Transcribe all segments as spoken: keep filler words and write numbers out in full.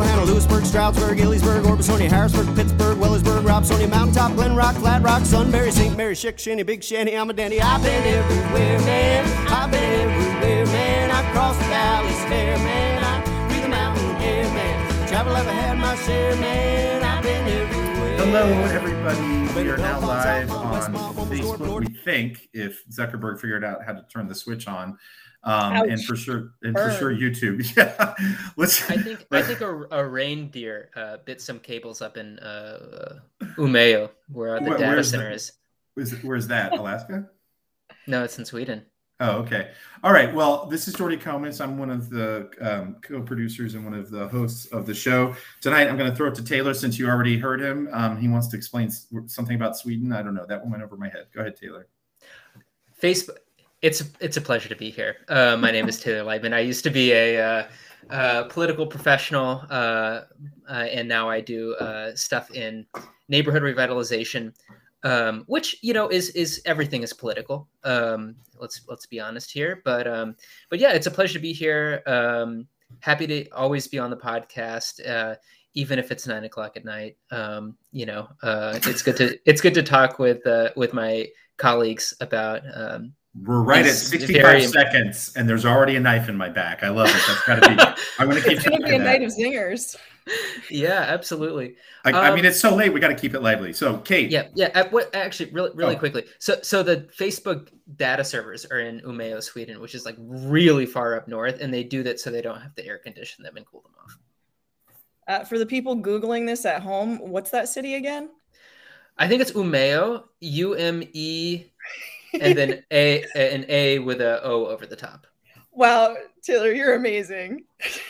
Susquehanna, Lewisburg, Stroudsburg, Ellisburg, Orbisonia, Harrisburg, Pittsburgh, Wellersburg, Robsonia, Mountaintop, Glen Rock, Flat Rock, Sunbury, Saint Mary, Chick, Shanty, Big Shanty, I'm a dandy. I've been everywhere, man. I've been everywhere, man. I've crossed the valleys fair, man. I breathe the mountain air, man. Travel, I've had my share, man. I've been everywhere. Hello, everybody. We are now live on Facebook. We think, if Zuckerberg figured out how to turn the switch on. Um, and for sure, and Burn. for sure, YouTube. Yeah, let's. I think I think a, a reindeer uh, bit some cables up in uh, Umeå, where the where, data center the, is. is it, where's that? Alaska? No, it's in Sweden. Oh, okay. All right. Well, this is Jordy Comas. I'm one of the um, co-producers and one of the hosts of the show. Tonight, I'm going to throw it to Taylor since you already heard him. Um, he wants to explain something about Sweden. I don't know. That one went over my head. Go ahead, Taylor. Facebook. It's it's a pleasure to be here. Uh, my name is Taylor Leibman. I used to be a uh, uh, political professional, uh, uh, and now I do uh, stuff in neighborhood revitalization, um, which you know is is everything is political. Um, let's let's be honest here, but um, but yeah, it's a pleasure to be here. Um, happy to always be on the podcast, uh, even if it's nine o'clock at night. Um, you know, uh, it's good to it's good to talk with uh, with my colleagues about. Um, We're right at sixty-five very... seconds, and there's already a knife in my back. I love it. That's got to be. I'm going to keep. It's going to be a night of zingers. Yeah, absolutely. I, um, I mean, it's so late. We got to keep it lively. So, Kate. Yeah, yeah. Uh, what, actually, really, really oh. quickly. So, so the Facebook data servers are in Umeå, Sweden, which is like really far up north, and they do that so they don't have to air condition them and cool them off. Uh, for the people Googling this at home, what's that city again? I think it's Umeå. U M E. And then a an A with a O over the top. Wow, Taylor, you're amazing.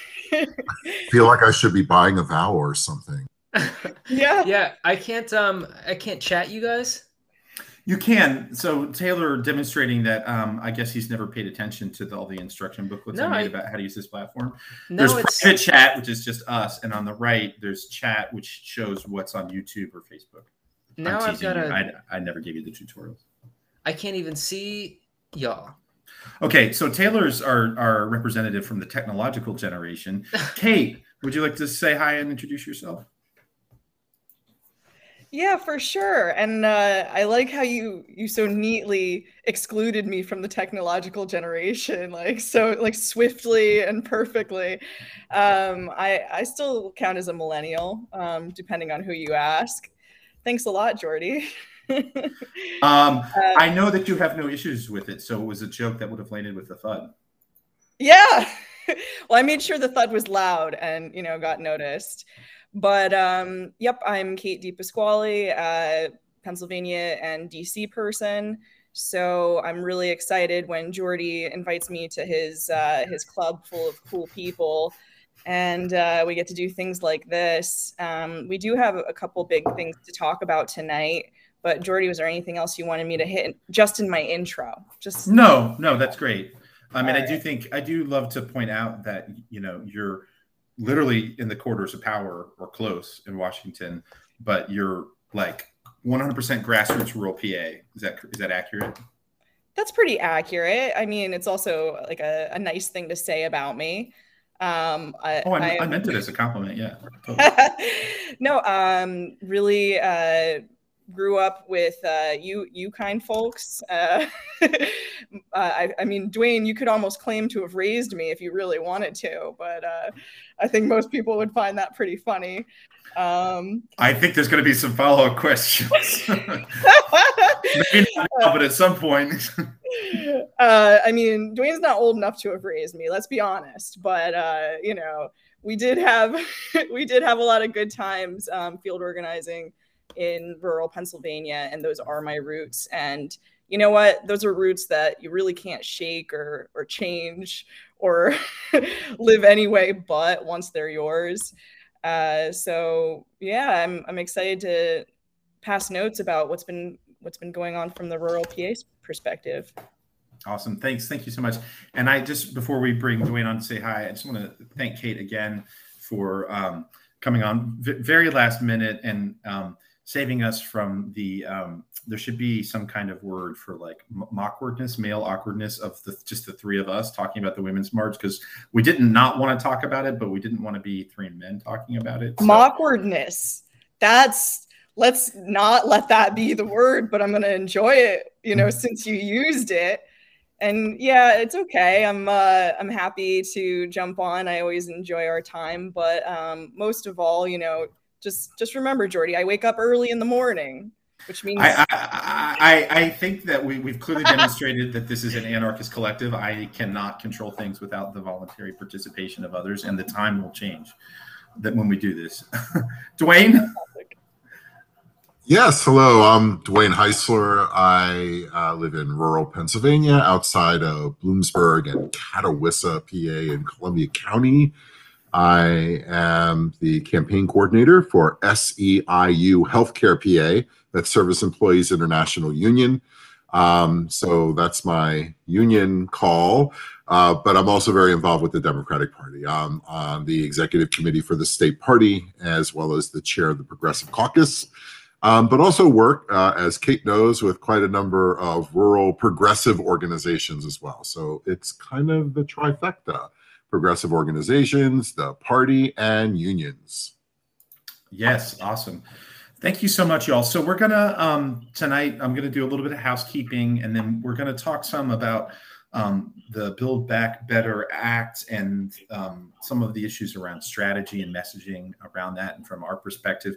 I feel like I should be buying a vow or something. Yeah, yeah. I can't um I can't chat you guys. You can. So Taylor demonstrating that um I guess he's never paid attention to the, all the instruction booklets no, I made I, about how to use this platform. No, there's it's... private chat, which is just us, and on the right there's chat, which shows what's on YouTube or Facebook. Now I've got you. a... I, I never gave you the tutorials. I can't even see y'all. Okay, so Taylor's our, our representative from the technological generation. Kate, would you like to say hi and introduce yourself? Yeah, for sure. And uh, I like how you you so neatly excluded me from the technological generation, like so like swiftly and perfectly. Um, I I still count as a millennial, um, depending on who you ask. Thanks a lot, Jordy. um, uh, I know that you have no issues with it, so it was a joke that would have landed with the thud. Yeah, well, I made sure the thud was loud and you know got noticed. But um, yep, I'm Kate DePasquale, uh, Pennsylvania and D C person. So I'm really excited when Jordy invites me to his uh, his club full of cool people. And uh, we get to do things like this. Um, we do have a couple big things to talk about tonight. But Jordy, was there anything else you wanted me to hit just in my intro? Just no, no, that's great. I mean, right. I do think I do love to point out that you know you're literally in the quarters of power or close in Washington, but you're like one hundred percent grassroots rural P A. Is that is that accurate? That's pretty accurate. I mean, it's also like a, a nice thing to say about me. Um, I, oh, I, I, I meant it as a compliment. Yeah. Totally. No, um, really. Uh, grew up with uh, you you kind folks. Uh, uh, I, I mean, Dwayne, you could almost claim to have raised me if you really wanted to, but uh, I think most people would find that pretty funny. Um, I think there's going to be some follow-up questions. Maybe not now, but at some point. uh, I mean, Dwayne's not old enough to have raised me, let's be honest, but uh, you know, we did have we did have a lot of good times um, field organizing in rural Pennsylvania, and those are my roots. And you know what? Those are roots that you really can't shake or or change or live anyway, but once they're yours. Uh, so yeah, I'm I'm excited to pass notes about what's been what's been going on from the rural P A perspective. Awesome. Thanks. Thank you so much. And I just, before we bring Dwayne on to say hi, I just want to thank Kate again for um, coming on v- very last minute and um, saving us from the, um, there should be some kind of word for like awkwardness, male awkwardness of the, just the three of us talking about the Women's March, because we didn't not want to talk about it, but we didn't want to be three men talking about it. So. Awkwardness. That's, let's not let that be the word, but I'm going to enjoy it, you know, since you used it. And yeah, it's okay. I'm uh, I'm happy to jump on. I always enjoy our time, but um, most of all, you know, just just remember, Jordy, I wake up early in the morning, which means I I, I, I think that we, we've clearly demonstrated that this is an anarchist collective. I cannot control things without the voluntary participation of others, and the time will change that when we do this. Dwayne? Yes, hello. I'm Dwayne Heisler. I uh, live in rural Pennsylvania, outside of Bloomsburg and Catawissa, P A, in Columbia County. I am the campaign coordinator for S E I U Healthcare P A, that's Service Employees International Union. Um, so that's my union call. Uh, but I'm also very involved with the Democratic Party. I'm on the executive committee for the state party, as well as the chair of the Progressive Caucus. Um, but also work, uh, as Kate knows, with quite a number of rural progressive organizations as well. So it's kind of the trifecta: progressive organizations, the party, and unions. Yes, awesome. Thank you so much, y'all. So we're gonna, um, tonight, I'm gonna do a little bit of housekeeping, and then we're gonna talk some about um, the Build Back Better Act and um, some of the issues around strategy and messaging around that. And from our perspective,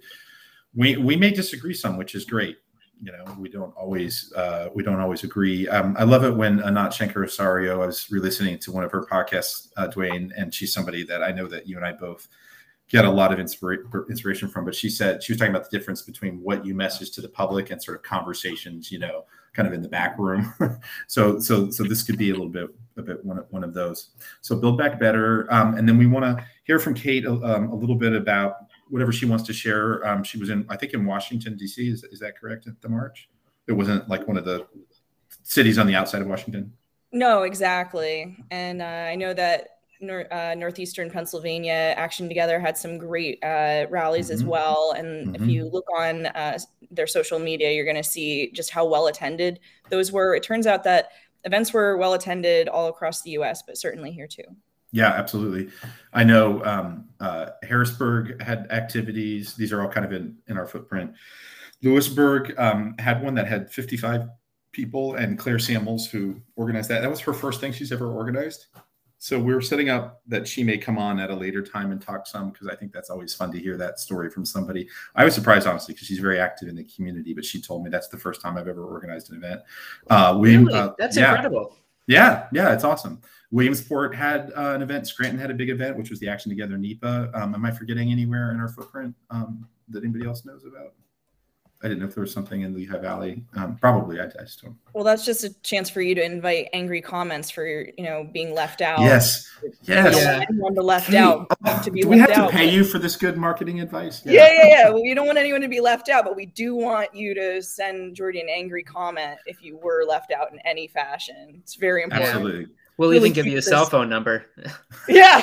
We we may disagree some, which is great. You know, we don't always uh, we don't always agree. Um, I love it when Anat Shenker-Osorio, I was re-listening to one of her podcasts, uh, Dwayne, and she's somebody that I know that you and I both get a lot of inspira- inspiration from. But she said she was talking about the difference between what you message to the public and sort of conversations, you know, kind of in the back room. so so so this could be a little bit a bit one of, one of those. So Build Back Better, um, and then we want to hear from Kate um, a little bit about whatever she wants to share. Um, she was in, I think, in Washington, D C. Is, is that correct at the march? It wasn't like one of the cities on the outside of Washington? No, exactly. And uh, I know that nor- uh, Northeastern Pennsylvania Action Together had some great uh, rallies mm-hmm. as well. And mm-hmm. if you look on uh, their social media, you're going to see just how well attended those were. It turns out that events were well attended all across the U S, but certainly here too. Yeah, absolutely. I know um, uh, Harrisburg had activities. These are all kind of in, in our footprint. Lewisburg um, had one that had fifty-five people, and Claire Samuels, who organized that, that was her first thing she's ever organized. So we were setting up that she may come on at a later time and talk some, because I think that's always fun to hear that story from somebody. I was surprised, honestly, because she's very active in the community, but she told me that's the first time I've ever organized an event. Uh, we, really? uh, That's yeah. incredible. Yeah, yeah, it's awesome. Williamsport had uh, an event. Scranton had a big event, which was the Action Together N E P A. Um, am I forgetting anywhere in our footprint um, that anybody else knows about? I didn't know if there was something in Lehigh Valley. Um, probably, I, I just don't. Well, that's just a chance for you to invite angry comments for, you know, being left out. Yes, yes. You don't want anyone to left hey, out. Oh, to be do left we have out, to pay but... you for this good marketing advice? Yeah, yeah, yeah. yeah. Well, you don't want anyone to be left out, but we do want you to send Jordy an angry comment if you were left out in any fashion. It's very important. Absolutely. We'll really even give you a this. cell phone number. Yeah.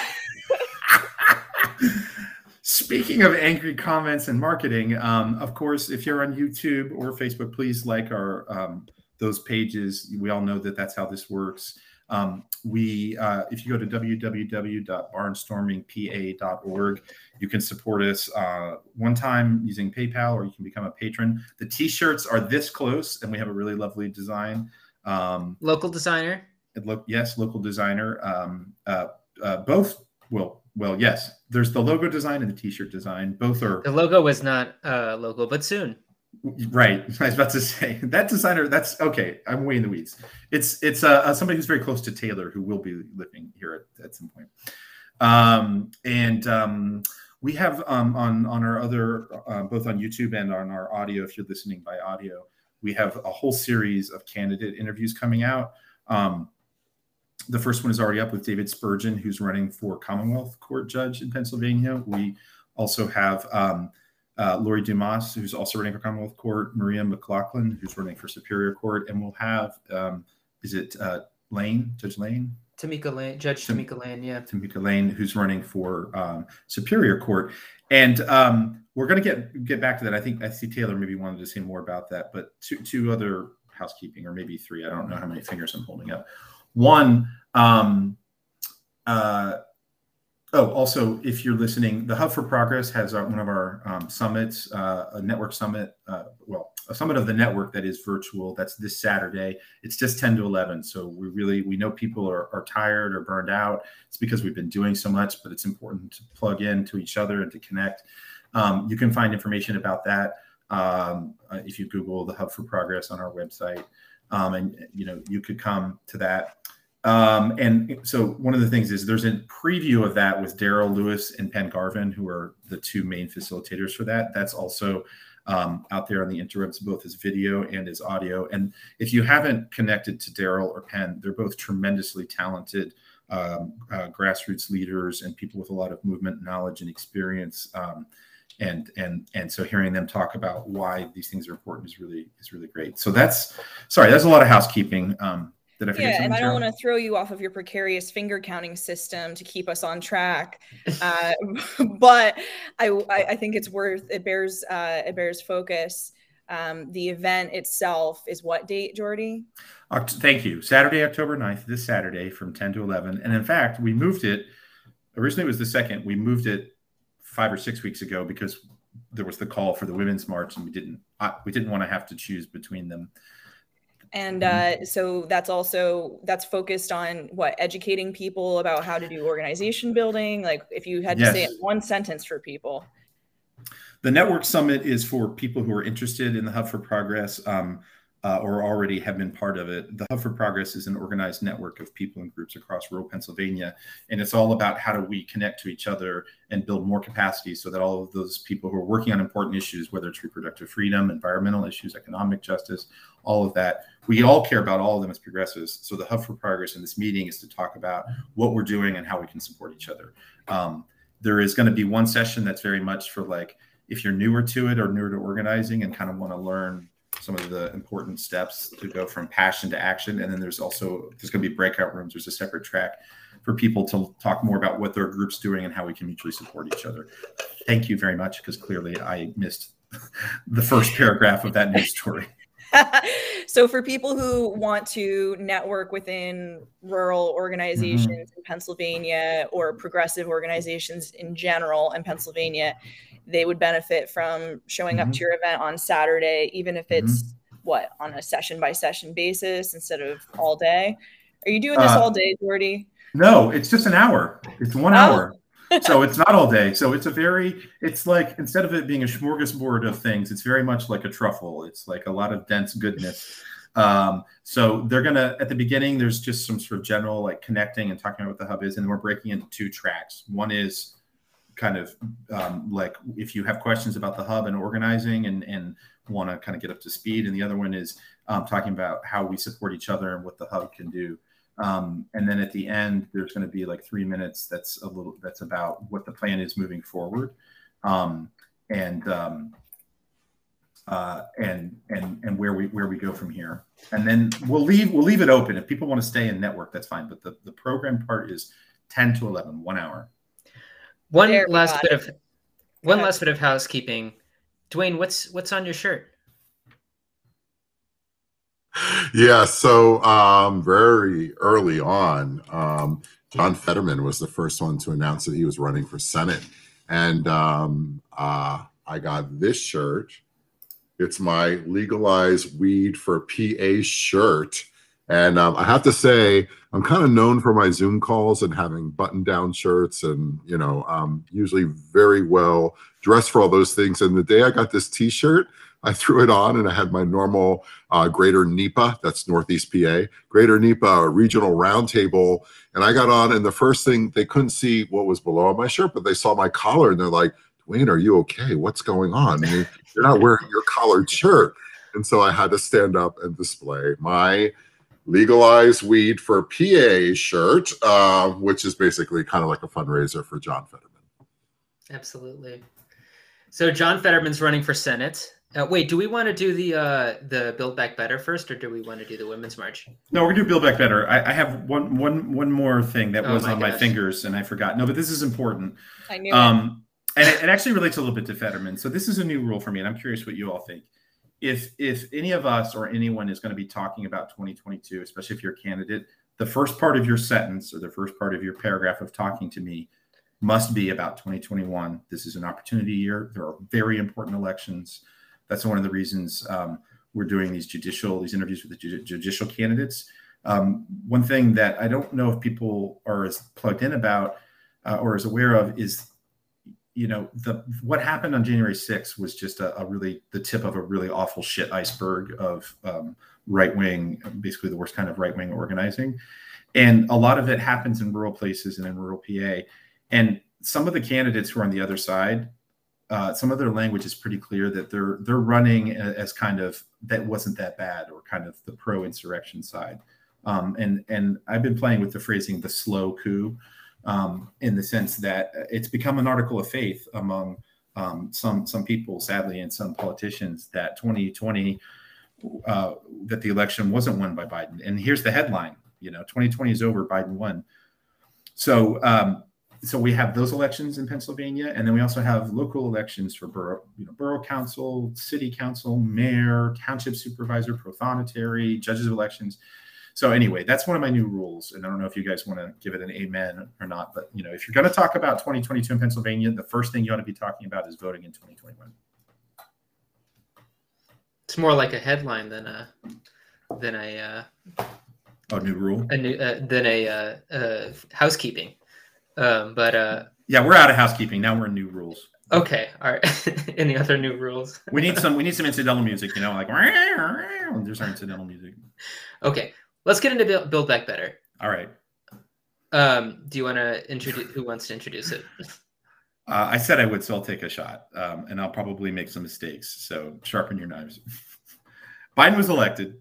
Speaking of angry comments and marketing, um, of course, if you're on YouTube or Facebook, please like our um, those pages. We all know that that's how this works. Um, we, uh, if you go to w w w dot barnstorming p a dot org, you can support us uh, one time using PayPal, or you can become a patron. The T-shirts are this close, and we have a really lovely design. Um, local designer. It look yes, local designer. Um, uh, uh, both will. Well, yes, there's the logo design and the T-shirt design. Both are. The logo was not uh, local, but soon. Right. I was about to say that designer. That's okay. I'm way in the weeds. It's it's uh, somebody who's very close to Taylor, who will be living here at, at some point. Um, and um, we have um, on on our other, uh, both on YouTube and on our audio, if you're listening by audio, we have a whole series of candidate interviews coming out. Um, The first one is already up with David Spurgeon, who's running for Commonwealth Court judge in Pennsylvania. We also have um, uh, Lori Dumas, who's also running for Commonwealth Court, Maria McLaughlin, who's running for Superior Court, and we'll have, um, is it uh, Lane, Judge Lane? Tamika Lane, Judge Tam- Tamika Lane, yeah. Tamika Lane, who's running for um, Superior Court. And um, we're going to get get back to that. I think I see Taylor maybe wanted to say more about that, but two, two other housekeeping, or maybe three. I don't know how many fingers I'm holding up. One, um, uh, oh, also, if you're listening, the Hub for Progress has our, one of our um, summits, uh, a network summit, uh, well, a summit of the network that is virtual. That's this Saturday. It's just ten to eleven. So we really, we know people are, are tired or burned out. It's because we've been doing so much, but it's important to plug in to each other and to connect. Um, you can find information about that um, uh, if you Google the Hub for Progress on our website. Um, and, you know, you could come to that. Um, and so one of the things is there's a preview of that with Daryl Lewis and Penn Garvin, who are the two main facilitators for that. That's also um, out there on the interwebs, both as video and as audio. And if you haven't connected to Daryl or Penn, they're both tremendously talented um, uh, grassroots leaders and people with a lot of movement knowledge and experience. Um, and and and so hearing them talk about why these things are important is really is really great. So that's sorry, that's a lot of housekeeping. Um, Did I forget yeah, and I don't Cheryl? want to throw you off of your precarious finger counting system to keep us on track, uh, but I, I think it's worth it bears uh, it bears focus. Um, the event itself is what date, Jordy? Oct- thank you. Saturday, October ninth, this Saturday from ten to eleven. And in fact, we moved it. Originally, it was the second. We moved it five or six weeks ago because there was the call for the Women's March, and we didn't uh, we didn't want to have to choose between them. And uh, so that's also, that's focused on what, educating people about how to do organization building. Like if you had to Yes. say it in one sentence for people. The Network Summit is for people who are interested in the Hub for Progress um, uh, or already have been part of it. The Hub for Progress is an organized network of people and groups across rural Pennsylvania. And it's all about how do we connect to each other and build more capacity so that all of those people who are working on important issues, whether it's reproductive freedom, environmental issues, economic justice, all of that, we all care about all of them as progressives. So the Hub for Progress in this meeting is to talk about what we're doing and how we can support each other. Um, there is going to be one session that's very much for like, if you're newer to it or newer to organizing and kind of want to learn some of the important steps to go from passion to action. And then there's also, there's going to be breakout rooms. There's a separate track for people to talk more about what their group's doing and how we can mutually support each other. Thank you very much, because clearly I missed the first paragraph of that news story. So for people who want to network within rural organizations mm-hmm. in Pennsylvania or progressive organizations in general in Pennsylvania, they would benefit from showing mm-hmm. up to your event on Saturday, even if it's mm-hmm. what, on a session by session basis instead of all day. Are you doing this uh, all day, Jordy? No, it's just an hour. It's one oh. hour. So it's not all day. So it's a very, it's like, instead of it being a smorgasbord of things, it's very much like a truffle. It's like a lot of dense goodness. Um, so they're going to, at the beginning, there's just some sort of general like connecting and talking about what the hub is. And then we're breaking into two tracks. One is kind of um, like if you have questions about the hub and organizing and, and want to kind of get up to speed. And the other one is um, talking about how we support each other and what the hub can do. Um, and then at the end, there's going to be like three minutes. That's a little, that's about what the plan is moving forward. Um, and, um, uh, and, and, and where we, where we go from here. And then we'll leave, we'll leave it open. If people want to stay in network, that's fine. But the, the program part is ten to eleven, one hour. One there last bit of, one last bit of housekeeping. Dwayne, what's, what's on your shirt? Yeah, so um, very early on, um, John Fetterman was the first one to announce that he was running for Senate. And um, uh, I got this shirt. It's my Legalize Weed for P A shirt. And um, I have to say, I'm kind of known for my Zoom calls and having button-down shirts and, you know, um, usually very well dressed for all those things. And the day I got this T-shirt, I threw it on and I had my normal uh, Greater N E P A, that's Northeast P A, Greater N E P A Regional Roundtable. And I got on and the first thing, they couldn't see what was below my shirt, but they saw my collar and they're like, Dwayne, are you okay? What's going on? I mean, you're not wearing your collared shirt. And so I had to stand up and display my Legalize Weed for P A shirt, uh, which is basically kind of like a fundraiser for John Fetterman. Absolutely. So John Fetterman's running for Senate. Uh, wait, do we want to do the uh, the Build Back Better first, or do we want to do the Women's March? No, we're gonna do Build Back Better. I, I have one one one more thing that oh was my on gosh. my fingers, and I forgot. No, but this is important. I knew um, it. And it, it actually relates a little bit to Fetterman. So this is a new rule for me, and I'm curious what you all think. If if any of us or anyone is going to be talking about twenty twenty-two, especially if you're a candidate, the first part of your sentence or the first part of your paragraph of talking to me must be about twenty twenty-one. This is an opportunity year. There are very important elections. That's one of the reasons um, we're doing these judicial, these interviews with the ju- judicial candidates. Um, one thing that I don't know if people are as plugged in about uh, or as aware of is, you know, the what happened on January sixth was just a, a really the tip of a really awful shit iceberg of um, right-wing, basically the worst kind of right-wing organizing. And a lot of it happens in rural places and in rural P A. And some of the candidates who are on the other side, Uh, some of their language is pretty clear that they're they're running as kind of that wasn't that bad, or kind of the pro-insurrection side. Um, and and I've been playing with the phrasing the slow coup, um, in the sense that it's become an article of faith among um, some some people, sadly, and some politicians, that twenty twenty uh, that the election wasn't won by Biden. And here's the headline: you know, twenty twenty is over, Biden won. So. Um, So we have those elections in Pennsylvania, and then we also have local elections for borough, you know, borough council, city council, mayor, township supervisor, prothonotary, judges of elections. So anyway, that's one of my new rules, and I don't know if you guys want to give it an amen or not, but you know, if you're going to talk about twenty twenty-two in Pennsylvania, the first thing you ought to be talking about is voting in twenty twenty-one. It's more like a headline than a than a uh, a new rule, a new uh, than a uh, uh, housekeeping. Um, but uh, yeah, we're out of housekeeping now. We're in new rules. Okay, all right. Any other new rules? we need some. We need some incidental music. You know, like there's our incidental music. Okay, let's get into Build, Build Back Better. All right. Um, do you want to introduce? Who wants to introduce it? Uh, I said I would, so I'll take a shot, um, and I'll probably make some mistakes. So sharpen your knives. Biden was elected.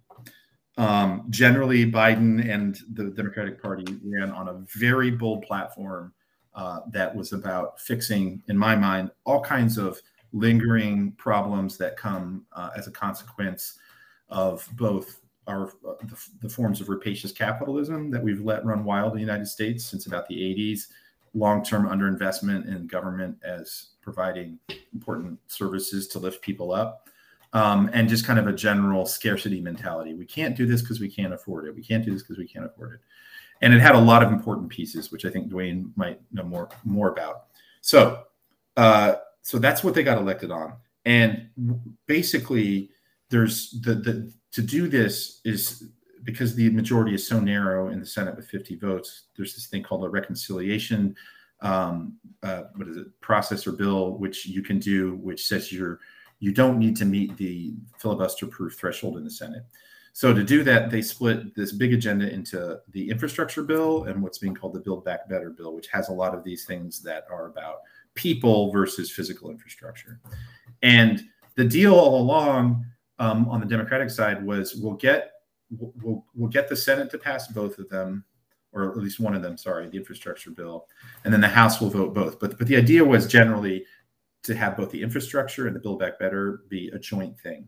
Um, generally, Biden and the Democratic Party ran on a very bold platform uh, that was about fixing, in my mind, all kinds of lingering problems that come uh, as a consequence of both our uh, the, the forms of rapacious capitalism that we've let run wild in the United States since about the eighties, long-term underinvestment in government as providing important services to lift people up. Um, and just kind of a general scarcity mentality. We can't do this because we can't afford it. We can't do this because we can't afford it. And it had a lot of important pieces, which I think Dwayne might know more more about. So, uh, so that's what they got elected on. And basically, there's the the to do this is because the majority is so narrow in the Senate with fifty votes. There's this thing called a reconciliation um, uh, what is it process or bill, which you can do, which says you're you don't need to meet the filibuster-proof threshold in the Senate. So to do that, they split this big agenda into the infrastructure bill and what's being called the Build Back Better bill, which has a lot of these things that are about people versus physical infrastructure. And the deal all along um, on the Democratic side was we'll get we'll we'll get the Senate to pass both of them, or at least one of them. Sorry, the infrastructure bill, and then the House will vote both. But but the idea was generally to have both the infrastructure and the Build Back Better be a joint thing.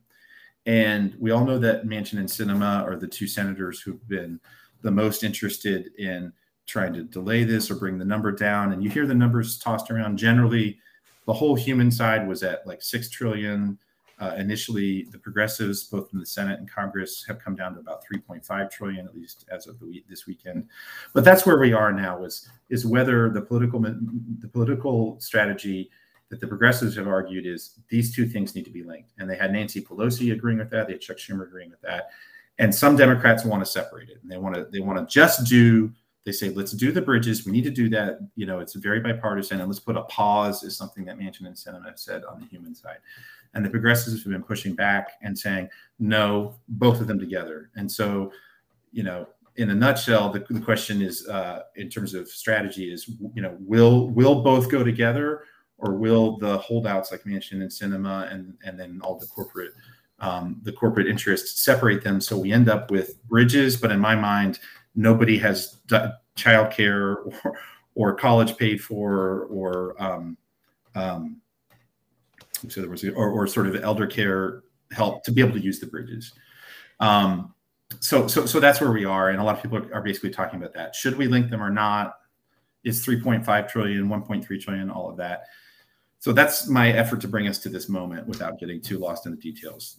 And we all know that Manchin and Sinema are the two senators who've been the most interested in trying to delay this or bring the number down. And you hear the numbers tossed around. Generally, the whole human side was at like six trillion. Uh, initially, the progressives, both in the Senate and Congress, have come down to about three point five trillion, at least as of the week, this weekend. But that's where we are now, is, is whether the political the political strategy that the progressives have argued is these two things need to be linked. And they had Nancy Pelosi agreeing with that. They had Chuck Schumer agreeing with that. And some Democrats want to separate it. And they want to they want to just do, they say, let's do the bridges. We need to do that. You know, it's very bipartisan. And let's put a pause is something that Manchin and Sinema have said on the human side. And the progressives have been pushing back and saying, no, both of them together. And so, you know, in a nutshell, the, the question is, uh, in terms of strategy is, you know, will will both go together? Or will the holdouts like Manchin and Sinema and, and then all the corporate um, the corporate interests separate them, so we end up with bridges? But in my mind, nobody has childcare or or college paid for or um, um, So there was, or, or sort of elder care help to be able to use the bridges. Um, so, so, so that's where we are. And a lot of people are basically talking about that. Should we link them or not? Is three point five trillion, one point three trillion, all of that. So that's my effort to bring us to this moment without getting too lost in the details.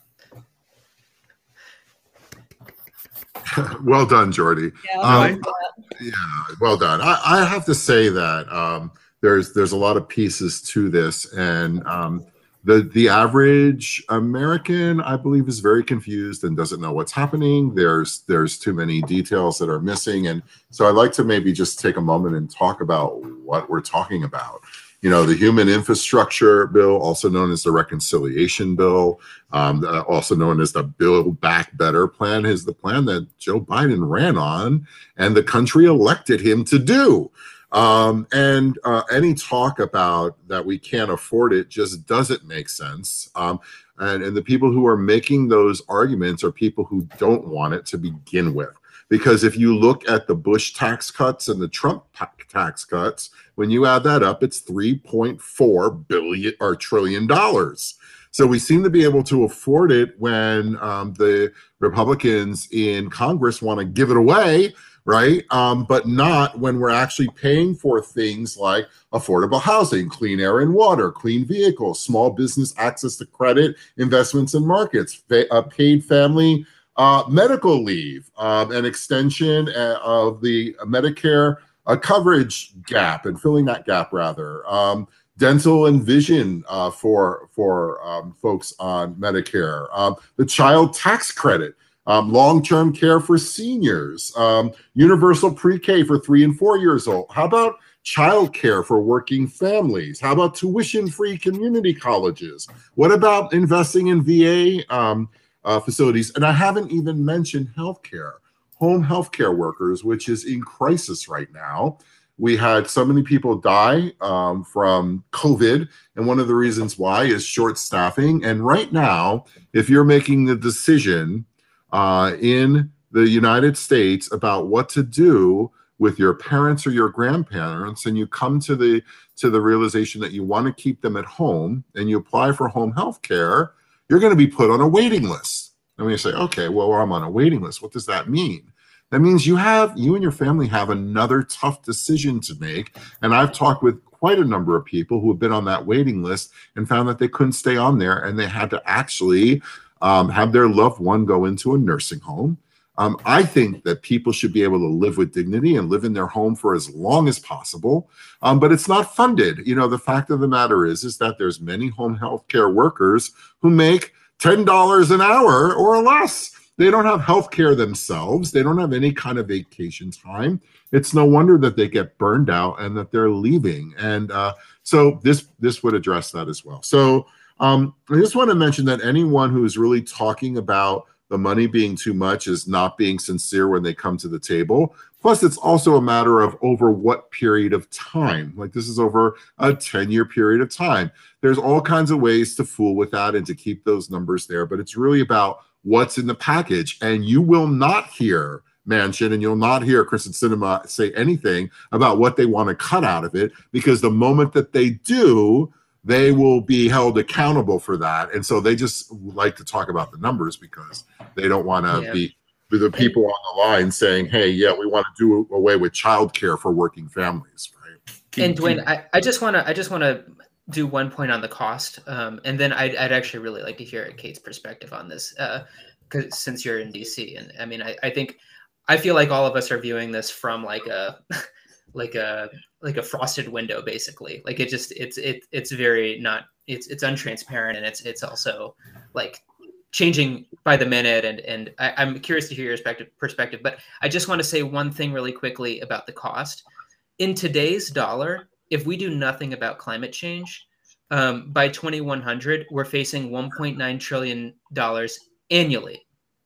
Well done, Jordy. Yeah, um, yeah well done. I, I have to say that um, there's there's a lot of pieces to this, and um, the the average American, I believe, is very confused and doesn't know what's happening. There's there's too many details that are missing, and so I'd like to maybe just take a moment and talk about what we're talking about. You know, the Human Infrastructure Bill, also known as the Reconciliation Bill, um, uh, also known as the Build Back Better plan, is the plan that Joe Biden ran on and the country elected him to do. Um, and uh, any talk about that we can't afford it just doesn't make sense. Um, and, and the people who are making those arguments are people who don't want it to begin with. Because if you look at the Bush tax cuts and the Trump tax cuts, when you add that up, it's three point four billion or trillion dollars. So we seem to be able to afford it when um, the Republicans in Congress want to give it away, right? Um, but not when we're actually paying for things like affordable housing, clean air and water, clean vehicles, small business access to credit, investments in markets, fa- uh, paid family Uh, medical leave, um, an extension uh, of the Medicare uh, coverage gap and filling that gap rather, um, dental and vision uh, for for um, folks on Medicare, um, the child tax credit, um, long-term care for seniors, um, universal pre-K for three and four years old. How about child care for working families? How about tuition-free community colleges? What about investing in V A um, Uh, facilities? And I haven't even mentioned healthcare, home healthcare workers, which is in crisis right now. We had so many people die um, from COVID, and one of the reasons why is short staffing. And right now, if you're making the decision uh, in the United States about what to do with your parents or your grandparents, and you come to the to the realization that you want to keep them at home, and you apply for home health care, you're going to be put on a waiting list. And when you say, okay, well, I'm on a waiting list, what does that mean? That means you have, you and your family have another tough decision to make. And I've talked with quite a number of people who have been on that waiting list and found that they couldn't stay on there, and they had to actually um, have their loved one go into a nursing home. Um, I think that people should be able to live with dignity and live in their home for as long as possible, um, but it's not funded. You know, the fact of the matter is, is that there's many home health care workers who make ten dollars an hour or less. They don't have health care themselves. They don't have any kind of vacation time. It's no wonder that they get burned out and that they're leaving. And uh, so this this would address that as well. So um, I just want to mention that anyone who is really talking about the money being too much is not being sincere when they come to the table. Plus, it's also a matter of over what period of time. Like, this is over a ten-year period of time. There's all kinds of ways to fool with that and to keep those numbers there, but it's really about what's in the package. And you will not hear Manchin and you'll not hear Kyrsten Sinema say anything about what they want to cut out of it, because the moment that they do, they will be held accountable for that. And so they just like to talk about the numbers because they don't want to yeah. be the people on the line saying, hey, yeah, we want to do away with childcare for working families, right? And Dwayne, I, I just want to I just want to do one point on the cost. Um, and then I'd, I'd actually really like to hear Kate's perspective on this, uh, because since you're in D C. And I mean, I, I think, I feel like all of us are viewing this from like a, like a, like a frosted window, basically. Like it just, it's, it, it's very not, it's, it's untransparent, and it's, it's also like changing by the minute. And, and I, I'm curious to hear your perspective, perspective, but I just want to say one thing really quickly about the cost. In today's dollar, if we do nothing about climate change, um, by twenty-one hundred, we're facing one point nine trillion dollars annually.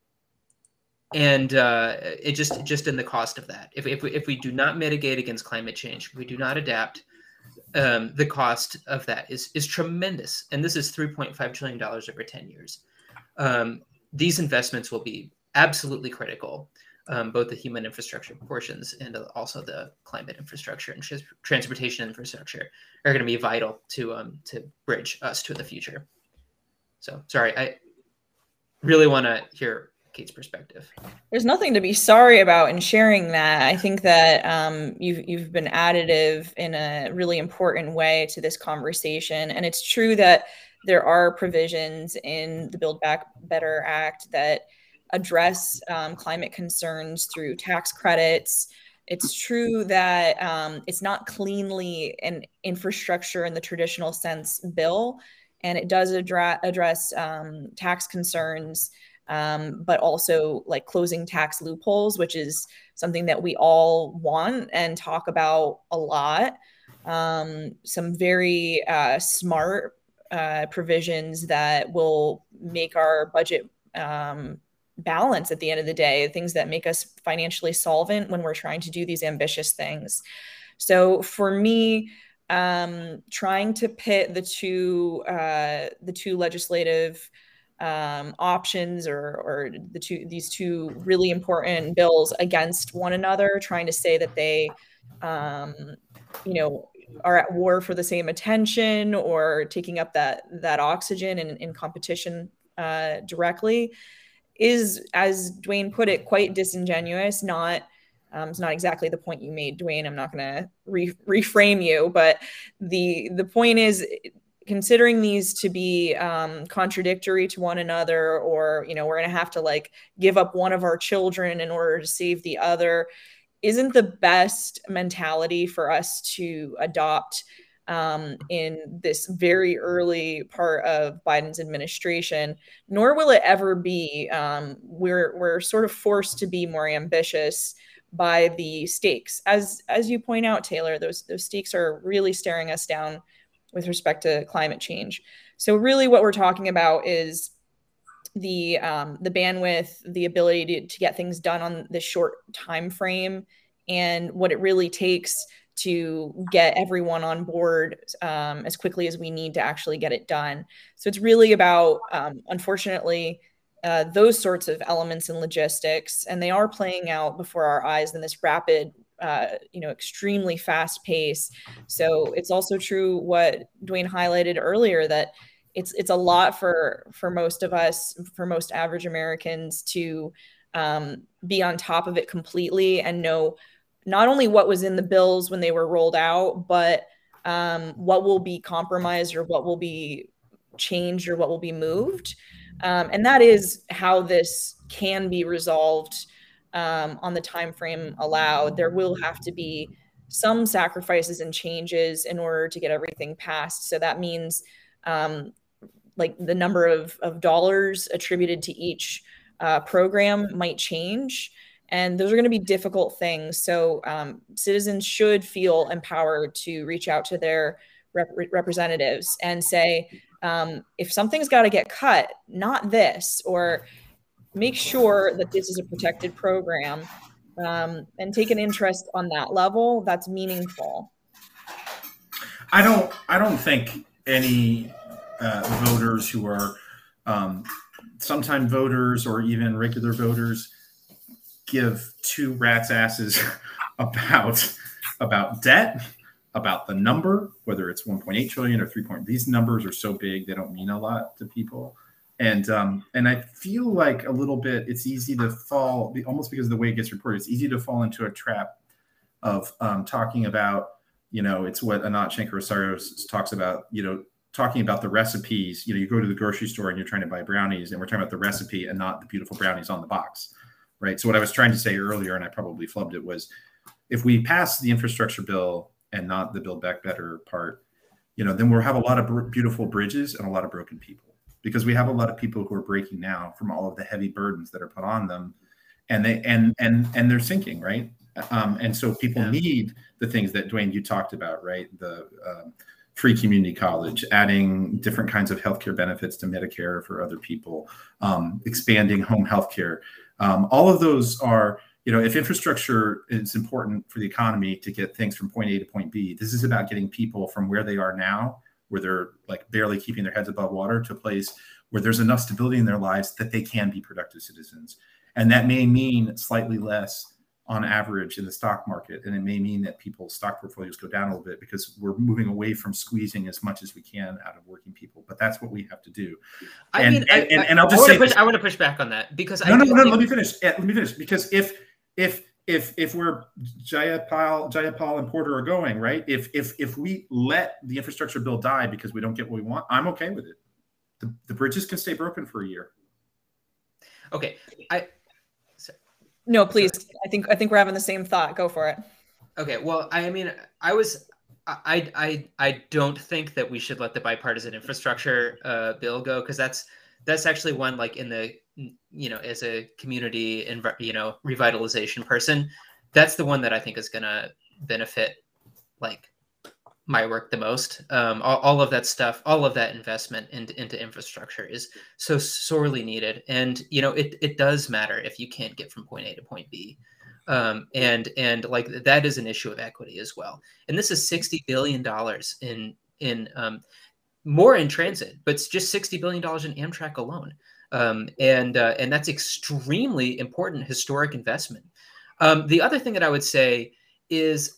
And uh, it just just in the cost of that. If, if, we, if we do not mitigate against climate change, if we do not adapt, um, the cost of that is, is tremendous. And this is three point five trillion dollars over ten years. Um, these investments will be absolutely critical. um, both the human infrastructure portions and also the climate infrastructure and trans- transportation infrastructure are going to be vital to um, to bridge us to the future. So, sorry, I really want to hear Kate's perspective. There's nothing to be sorry about in sharing that. I think that um, you've you've been additive in a really important way to this conversation, and it's true that there are provisions in the Build Back Better Act that address um, climate concerns through tax credits. It's true that um, it's not cleanly an infrastructure in the traditional sense bill, and it does address address um, tax concerns, um, but also like closing tax loopholes, which is something that we all want and talk about a lot. Um, some very uh, smart uh, provisions that will make our budget um, balance at the end of the day, things that make us financially solvent when we're trying to do these ambitious things. So for me, um, trying to pit the two uh, the two legislative um, options or, or the two these two really important bills against one another, trying to say that they, um, you know, are at war for the same attention or taking up that that oxygen in, in competition uh, directly, is, as Dwayne put it, quite disingenuous. Not, um, it's not exactly the point you made, Dwayne. I'm not going to re- reframe you, but the the point is, considering these to be um, contradictory to one another, or you know, we're going to have to like give up one of our children in order to save the other, isn't the best mentality for us to adopt um, in this very early part of Biden's administration, nor will it ever be. Um, we're we're sort of forced to be more ambitious by the stakes. As as you point out, Taylor, those those stakes are really staring us down with respect to climate change. So really what we're talking about is the um, the bandwidth, the ability to, to get things done on this short time frame, and what it really takes to get everyone on board um, as quickly as we need to actually get it done. So it's really about, um, unfortunately, uh, those sorts of elements and logistics, and they are playing out before our eyes in this rapid, uh, you know, extremely fast pace. So it's also true what Dwayne highlighted earlier, that it's it's a lot for for most of us, for most average Americans, to um, be on top of it completely and know not only what was in the bills when they were rolled out, but um, what will be compromised or what will be changed or what will be moved. Um, and that is how this can be resolved um, on the time frame allowed. There will have to be some sacrifices and changes in order to get everything passed. So that means um, like the number of, of dollars attributed to each uh, program might change. And those are going to be difficult things. So um, citizens should feel empowered to reach out to their rep- representatives and say, um, if something's got to get cut, not this, or make sure that this is a protected program, um, and take an interest on that level that's meaningful. I don't, I don't think any uh, voters who are um, sometime voters or even regular voters give two rats' asses about about debt, about the number, whether it's one point eight trillion or three point. These numbers are so big they don't mean a lot to people, and um, and I feel like a little bit it's easy to fall, almost because of the way it gets reported. It's easy to fall into a trap of um, talking about, you know, it's what Anat Shenker-Osorio talks about, you know, talking about the recipes. You know, you go to the grocery store and you're trying to buy brownies, and we're talking about the recipe and not the beautiful brownies on the box. Right. So what I was trying to say earlier, and I probably flubbed it, was if we pass the infrastructure bill and not the Build Back Better part, you know, then we'll have a lot of br- beautiful bridges and a lot of broken people, because we have a lot of people who are breaking now from all of the heavy burdens that are put on them, and they and and and they're sinking. Right. Um, and so people yeah. need the things that Dwayne, you talked about, right? The uh, free community college, adding different kinds of healthcare benefits to Medicare for other people, um, expanding home healthcare. Um, all of those are, you know, if infrastructure is important for the economy to get things from point A to point B, this is about getting people from where they are now, where they're like barely keeping their heads above water, to a place where there's enough stability in their lives that they can be productive citizens. And that may mean slightly less on average in the stock market. And it may mean that people's stock portfolios go down a little bit because we're moving away from squeezing as much as we can out of working people. But that's what we have to do. I and, mean, and, I, and, and I'll just I say, push, I want to push back on that because no, I no, no, no, think, let me finish. Yeah, let me finish. Because if, if, if, if, if Jayapal, Jayapal and Porter are going, right, if, if, if we let the infrastructure bill die because we don't get what we want, I'm okay with it. The, the bridges can stay broken for a year. Okay. I, No, please. I think I think we're having the same thought. Go for it. Okay. Well, I mean, I was, I, I, I don't think that we should let the bipartisan infrastructure uh, bill go because that's that's actually one like in the, you know, as a community and you know revitalization person, that's the one that I think is going to benefit like my work the most. Um, all, all of that stuff, all of that investment into, into infrastructure is so sorely needed. And, you know, it, it does matter if you can't get from point A to point B. Um, and, and like, that is an issue of equity as well. And this is sixty billion dollars in, in, um, more in transit, but it's just sixty billion dollars in Amtrak alone. Um, and, uh, and that's extremely important historic investment. Um, the other thing that I would say is,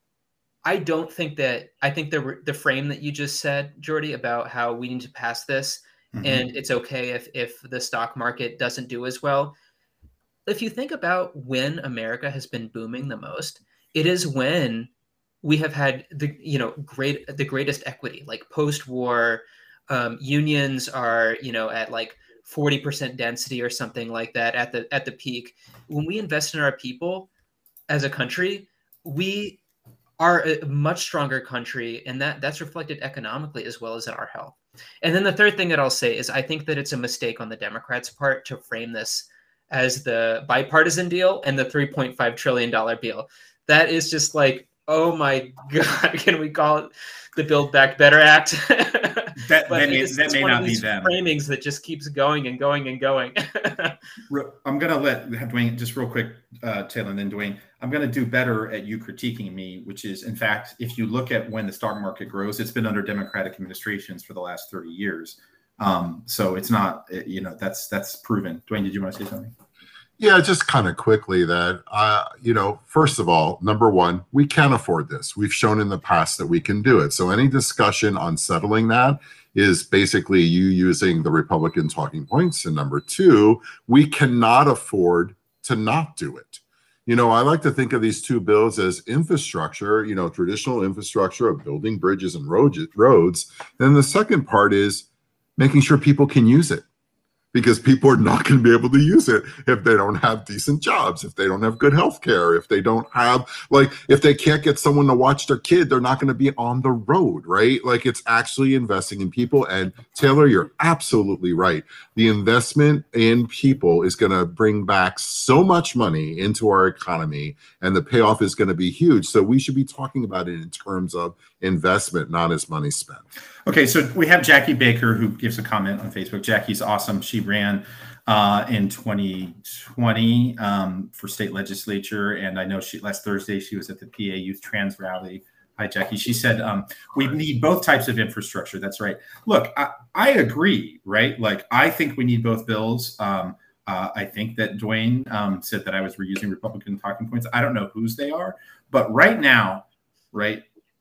I don't think that, I think the the frame that you just said, Jordy, about how we need to pass this mm-hmm. and it's okay if, if the stock market doesn't do as well. If you think about when America has been booming the most, it is when we have had the, you know, great, the greatest equity, like post-war um, unions are, you know, at like forty percent density or something like that at the, at the peak. When we invest in our people as a country, we are a much stronger country, and that that's reflected economically as well as in our health. And then the third thing that I'll say is I think that it's a mistake on the Democrats' part to frame this as the bipartisan deal and the three point five trillion dollars deal. That is just like, oh my God, can we call it the Build Back Better Act? That, that may, that may not be them. Framings that just keeps going and going and going. I'm going to let Dwayne, just real quick, uh, Taylor, and then Dwayne, I'm going to do better at you critiquing me, which is, in fact, if you look at when the stock market grows, it's been under Democratic administrations for the last thirty years. Um, so it's not, you know, that's that's proven. Dwayne, did you want to say something? Yeah, just kind of quickly that, uh, you know, first of all, number one, we can afford this. We've shown in the past that we can do it. So any discussion on settling that is basically you using the Republican talking points. And number two, we cannot afford to not do it. You know, I like to think of these two bills as infrastructure, you know, traditional infrastructure of building bridges and roads. Then the second part is making sure people can use it. Because people are not going to be able to use it if they don't have decent jobs, if they don't have good health care, if they don't have, like, if they can't get someone to watch their kid, they're not going to be on the road, right? Like, it's actually investing in people. And Taylor, you're absolutely right. The investment in people is going to bring back so much money into our economy, and the payoff is going to be huge. So we should be talking about it in terms of investment, not as money spent. Okay, so we have Jackie Baker who gives a comment on Facebook. Jackie's awesome. She ran uh, in twenty twenty um, for state legislature, and I know she last Thursday she was at the P A Youth Trans Rally. Hi, Jackie. She said um, we need both types of infrastructure. That's right. Look, I, I agree, right? Like, I think we need both bills. Um, uh, I think that Dwayne um, said that I was reusing Republican talking points. I don't know whose they are, but right now, right,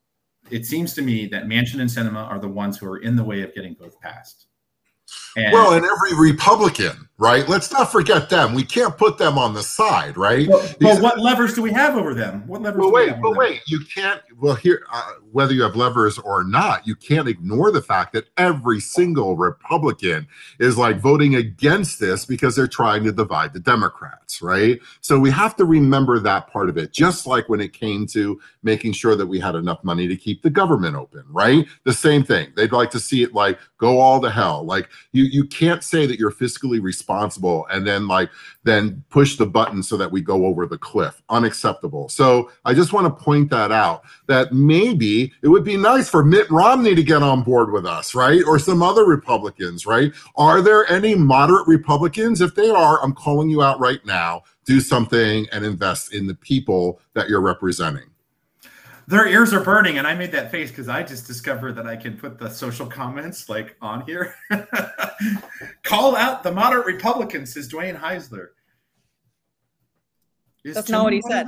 it seems to me that Manchin and Sinema are the ones who are in the way of getting both passed. And well, and every Republican, right? Let's not forget them. We can't put them on the side, right? But, but what levers do we have over them? What levers? Well, do wait, we have but over wait. them? You can't. Well, here, uh, whether you have levers or not, you can't ignore the fact that every single Republican is like voting against this because they're trying to divide the Democrats, right? So we have to remember that part of it. Just like when it came to making sure that we had enough money to keep the government open, right? The same thing. They'd like to see it like go all to hell. Like you, you can't say that you're fiscally responsible and then like then push the button so that we go over the cliff. Unacceptable. So I just want to point that out, that maybe it would be nice for Mitt Romney to get on board with us, right? Or some other Republicans, right? Are there any moderate Republicans? If they are, I'm calling you out right now. Do something and invest in the people that you're representing. Their ears are burning, and I made that face because I just discovered that I can put the social comments like on here. Call out the moderate Republicans, says Dwayne Heisler. Is That's not what he said.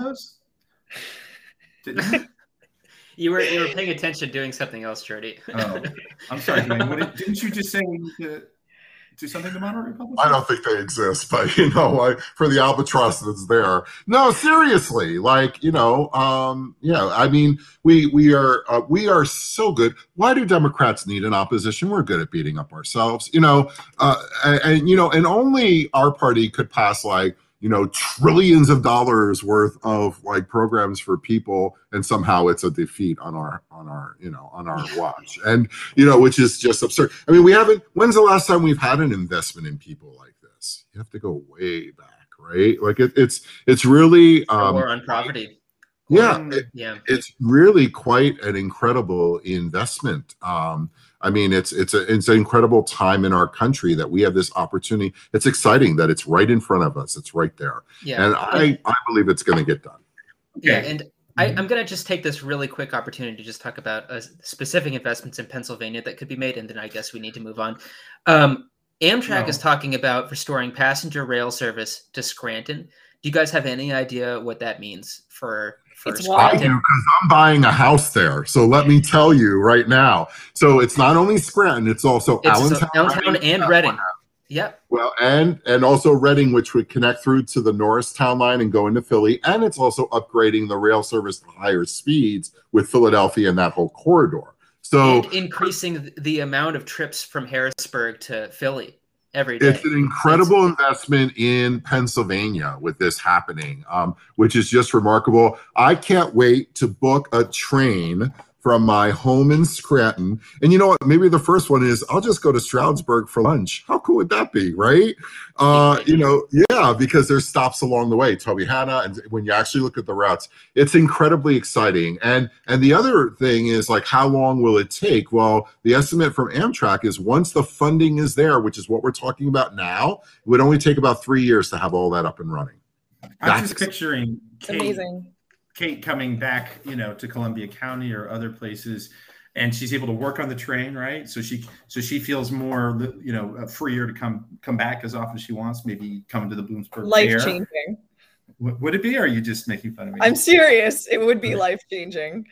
You were you were paying attention doing something else, Jordy. Oh, I'm sorry, Dwayne. What did, didn't you just say we need to do something to Monterey Publishing? I don't think they exist, but you know, like for the albatross that's there. No, seriously, like you know, um, yeah. I mean, we we are uh, we are so good. Why do Democrats need an opposition? We're good at beating up ourselves, you know, uh, and, and you know, and only our party could pass like. you know, trillions of dollars worth of like programs for people, and somehow it's a defeat on our, on our, you know, on our watch. And, you know, which is just absurd. I mean, we haven't, when's the last time we've had an investment in people like this? You have to go way back, right? Like it, it's, it's really, um, war on poverty. Yeah, it, yeah, it's really quite an incredible investment. Um, I mean, it's it's a it's an incredible time in our country that we have this opportunity. It's exciting that it's right in front of us. It's right there, yeah. And I I believe it's going to get done. Yeah, and I, I'm going to just take this really quick opportunity to just talk about uh, specific investments in Pennsylvania that could be made, and then I guess we need to move on. Um, Amtrak no. is talking about restoring passenger rail service to Scranton. Do you guys have any idea what that means for? It's I do, because I'm buying a house there. So let me tell you right now. So it's not only Scranton, it's also it's Allentown, Allentown Reading, and Reading. Yep. Well, and and also Reading, which would connect through to the Norristown line and go into Philly. And it's also upgrading the rail service to higher speeds with Philadelphia and that whole corridor. So and increasing the amount of trips from Harrisburg to Philly. Every day. It's an incredible it's, investment in Pennsylvania with this happening, um, which is just remarkable. I can't wait to book a train from my home in Scranton. And you know what? Maybe the first one is I'll just go to Stroudsburg for lunch. How cool would that be, right? Uh, you know, yeah, because there's stops along the way, Tobyhanna, and when you actually look at the routes, it's incredibly exciting. And and the other thing is like, how long will it take? Well, the estimate from Amtrak is once the funding is there, which is what we're talking about now, it would only take about three years to have all that up and running. I'm That's just picturing Kate, amazing. Kate coming back, you know, to Columbia County or other places, and she's able to work on the train, right? So she, so she feels more, you know, freer to come come back as often as she wants. Maybe coming to the Bloomsburg life Fair. changing. W- would it be? Or are you just making fun of me? I'm serious. It would be life changing.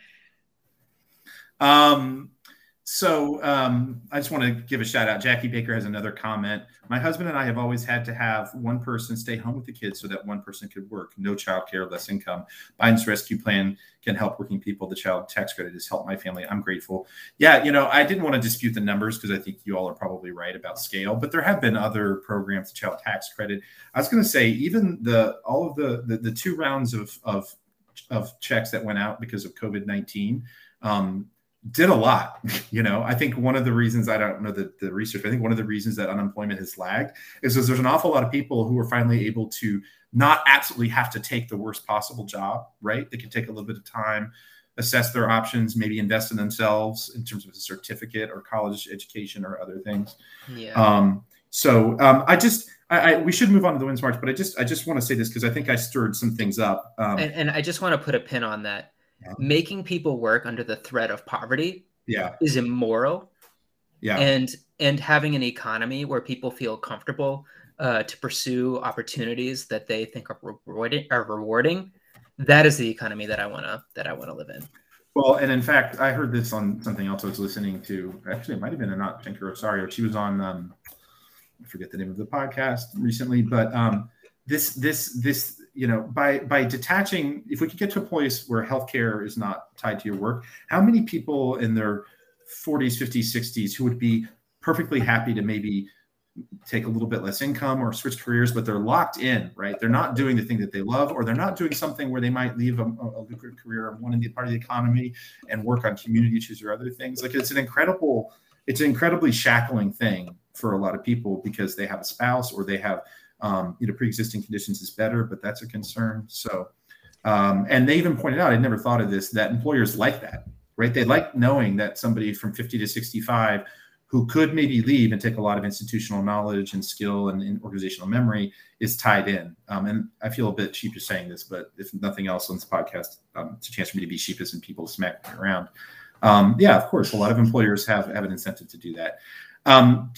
Um. So um, I just want to give a shout out. Jackie Baker has another comment. My husband and I have always had to have one person stay home with the kids so that one person could work. No childcare, less income. Biden's rescue plan can help working people. The child tax credit has helped my family. I'm grateful. Yeah, you know, I didn't want to dispute the numbers because I think you all are probably right about scale, but there have been other programs, the child tax credit. I was going to say even the all of the the, the two rounds of, of of checks that went out because of COVID nineteen, um, did a lot. You know, I think one of the reasons, I don't know the, the research, but I think one of the reasons that unemployment has lagged is because there's an awful lot of people who are finally able to not absolutely have to take the worst possible job, right? They can take a little bit of time, assess their options, maybe invest in themselves in terms of a certificate or college education or other things. Yeah. Um, so um, I just, I, I, we should move on to the Women's March, but I just, I just want to say this because I think I stirred some things up. Um, and, and I just want to put a pin on that. Making people work under the threat of poverty yeah. is immoral. Yeah. And and having an economy where people feel comfortable uh, to pursue opportunities that they think are rewarding, are rewarding, that is the economy that I wanna that I wanna live in. Well, and in fact, I heard this on something else I was listening to. Actually, it might have been Anat Shenker-Osorio. She was on um, I forget the name of the podcast recently, but um, this this this. You know, by by detaching, if we could get to a place where healthcare is not tied to your work, how many people in their forties, fifties, sixties who would be perfectly happy to maybe take a little bit less income or switch careers, but they're locked in, right? They're not doing the thing that they love, or they're not doing something where they might leave a, a lucrative career in one in the part of the economy and work on community issues or other things. Like it's an incredible, it's an incredibly shackling thing for a lot of people because they have a spouse or they have Um, you know, pre-existing conditions is better, but that's a concern. So, um, and they even pointed out, I never thought of this, that employers like that, right? They like knowing that somebody from fifty to sixty-five who could maybe leave and take a lot of institutional knowledge and skill and, and organizational memory is tied in. Um, and I feel a bit sheepish saying this, but if nothing else on this podcast, um, it's a chance for me to be sheepish and people smack me around. Um, yeah, of course, a lot of employers have, have an incentive to do that. Um,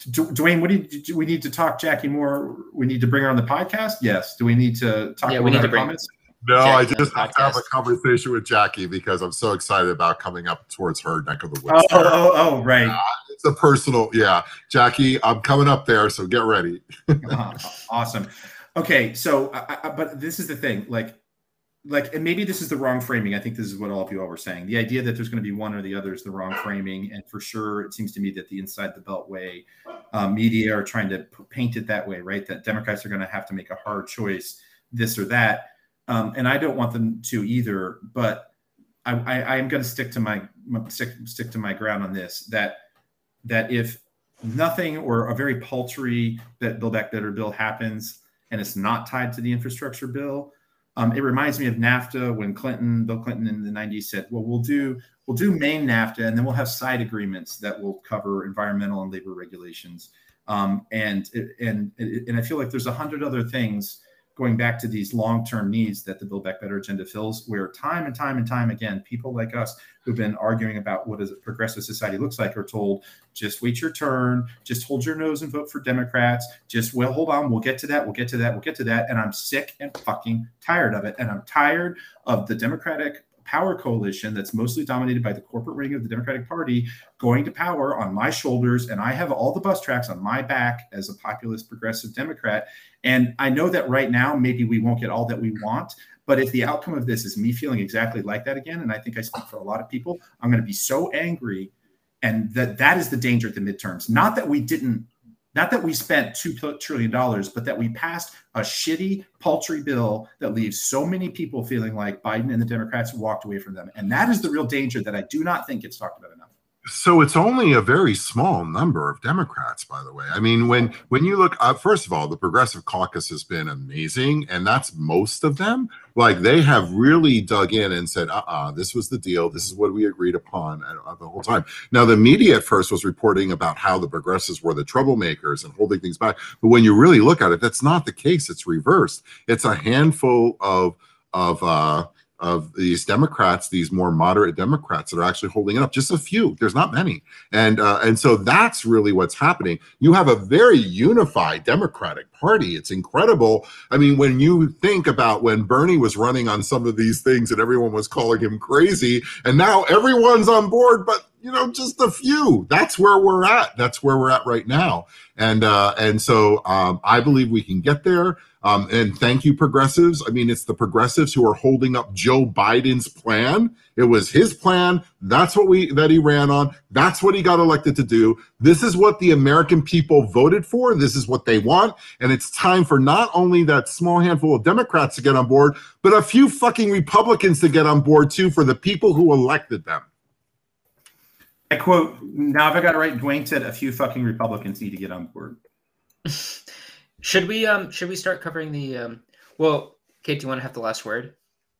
D- Dwayne, what do, you, do we need to talk Jackie more? We need to bring her on the podcast. Yes. Do we need to talk? Yeah, we need to bring. Comments? No, Jackie I just have to have a conversation with Jackie because I'm so excited about coming up towards her neck of the woods. Oh, oh, oh, right. Uh, it's a personal, yeah. Jackie, I'm coming up there, so get ready. uh, awesome. Okay, so, I, I, but this is the thing, like, like, and maybe this is the wrong framing. I think this is what all of you all were saying. The idea that there's going to be one or the other is the wrong framing, and for sure, it seems to me that the Inside the Beltway uh, media are trying to p- paint it that way, right? That Democrats are going to have to make a hard choice, this or that. Um, and I don't want them to either, but I, I, I am going to stick to my stick, stick to my ground on this. That that if nothing or a very paltry that Build Back Better bill happens and it's not tied to the infrastructure bill, um, it reminds me of NAFTA when Clinton, Bill Clinton in the nineties said, "Well, we'll do we'll do main NAFTA and then we'll have side agreements that will cover environmental and labor regulations." Um, and and and I feel like there's a hundred other things going back to these long-term needs that the Build Back Better agenda fills, where time and time and time again, people like us who've been arguing about what a progressive society looks like are told, just wait your turn, just hold your nose and vote for Democrats, just, well, hold on, we'll get to that, we'll get to that, we'll get to that. And I'm sick and fucking tired of it. And I'm tired of the Democratic power coalition that's mostly dominated by the corporate wing of the Democratic Party going to power on my shoulders. And I have all the bus tracks on my back as a populist progressive Democrat. And I know that right now, maybe we won't get all that we want, but if the outcome of this is me feeling exactly like that again, and I think I speak for a lot of people, I'm going to be so angry. And that that is the danger at the midterms. Not that we didn't, not that we spent two trillion dollars, but that we passed a shitty, paltry bill that leaves so many people feeling like Biden and the Democrats walked away from them. And that is the real danger that I do not think gets talked about enough. So it's only a very small number of Democrats, by the way. I mean, when when you look, uh, first of all, the Progressive Caucus has been amazing, and that's most of them. Like, they have really dug in and said, uh-uh, this was the deal. This is what we agreed upon uh, the whole time. Now, the media at first was reporting about how the progressives were the troublemakers and holding things back. But when you really look at it, that's not the case. It's reversed. It's a handful of of uh of these Democrats, these more moderate Democrats that are actually holding it up. Just a few. There's not many. And uh, and so that's really what's happening. You have a very unified Democratic Party. It's incredible. I mean, when you think about when Bernie was running on some of these things and everyone was calling him crazy, and now everyone's on board, but you know, just a few. That's where we're at. That's where we're at right now. And uh, and so um, I believe we can get there. Um, and thank you, progressives. I mean, it's the progressives who are holding up Joe Biden's plan. It was his plan. That's what we that he ran on. That's what he got elected to do. This is what the American people voted for. This is what they want. And it's time for not only that small handful of Democrats to get on board, but a few fucking Republicans to get on board too, for the people who elected them. I quote, now if I got it right, Dwayne said a few fucking Republicans need to get on board. Should we um should we start covering the um well, Kate, do you want to have the last word?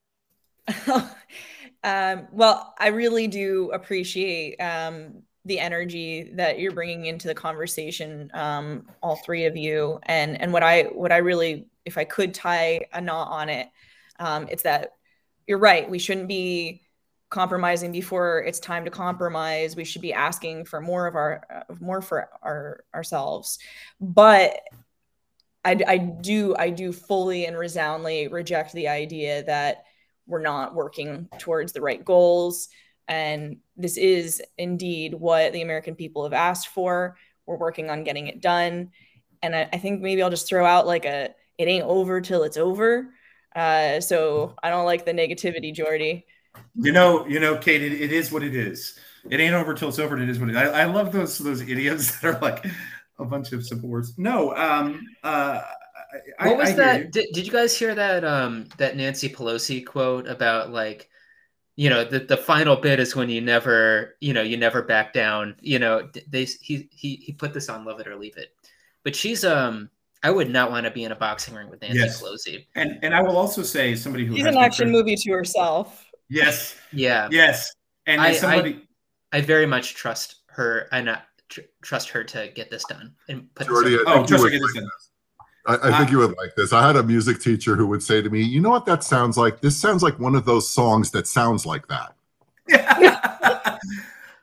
um well, I really do appreciate um the energy that you're bringing into the conversation, um all three of you, and and what I what I really, if I could tie a knot on it, um it's that you're right, we shouldn't be compromising before it's time to compromise. We should be asking for more of our uh, more for our ourselves. But I, I do I do fully and resoundly reject the idea that we're not working towards the right goals. And this is indeed what the American people have asked for. We're working on getting it done. And I, I think maybe I'll just throw out like a, it ain't over till it's over. Uh, so I don't like the negativity, Jordy. You know, you know, Kate, it, it is what it is. It ain't over till it's over. It is what it is. I, I love those those idioms that are like a bunch of supports. No, um, uh, I, what was I that? Did, did you guys hear that? Um, that Nancy Pelosi quote about like, you know, the the final bit is when you never, you know, you never back down. You know, they he he he put this on Love It or Leave It, but she's um. I would not want to be in a boxing ring with Nancy yes. Pelosi. And and I will also say somebody who she's has an action movie to herself. Yes. Yeah. Yes. And I, somebody, I, I very much trust her. I not tr- trust her to get this done and put Jordy, this I oh, trust her to get this done. I, I think uh, you would like this. I had a music teacher who would say to me, "You know what that sounds like? This sounds like one of those songs that sounds like that."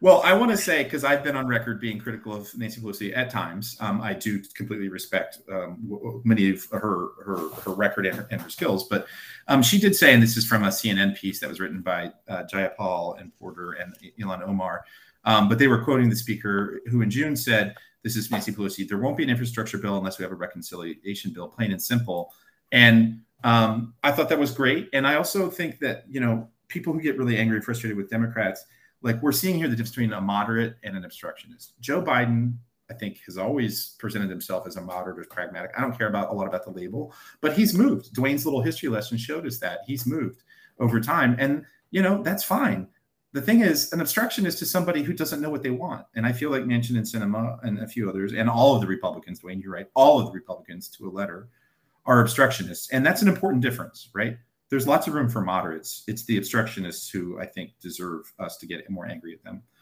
Well, I want to say, because I've been on record being critical of Nancy Pelosi at times, um, I do completely respect um, many of her her, her record and her, and her skills. But um, she did say, and this is from a C N N piece that was written by uh, Jayapal and Porter and Ilhan Omar, um, but they were quoting the speaker who in June said, this is Nancy Pelosi, there won't be an infrastructure bill unless we have a reconciliation bill, plain and simple. And um, I thought that was great. And I also think that, you know, people who get really angry and frustrated with Democrats, like we're seeing here the difference between a moderate and an obstructionist. Joe Biden, I think, has always presented himself as a moderate or pragmatic. I don't care about a lot about the label, but he's moved. Dwayne's little history lesson showed us that he's moved over time. And, you know, that's fine. The thing is, an obstructionist is somebody who doesn't know what they want. And I feel like Manchin and Sinema and a few others, and all of the Republicans, Dwayne, you're right, all of the Republicans to a letter are obstructionists. And that's an important difference, right? There's lots of room for moderates. It's the obstructionists who I think deserve us to get more angry at them.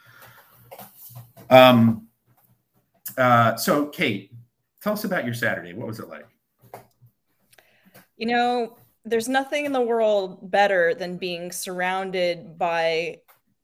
Um, uh, so, Kate, tell us about your Saturday. What was it like? You know, there's nothing in the world better than being surrounded by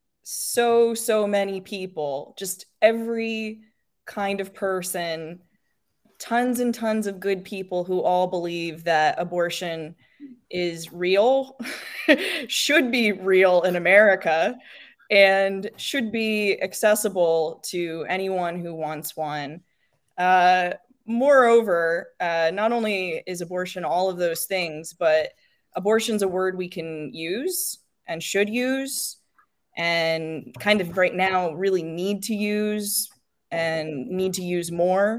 so, so many people, just every kind of person, tons and tons of good people who all believe that abortion is real, should be real in America, and should be accessible to anyone who wants one. Uh, moreover, uh, not only is abortion all of those things, but abortion's a word we can use and should use, and kind of right now really need to use and need to use more.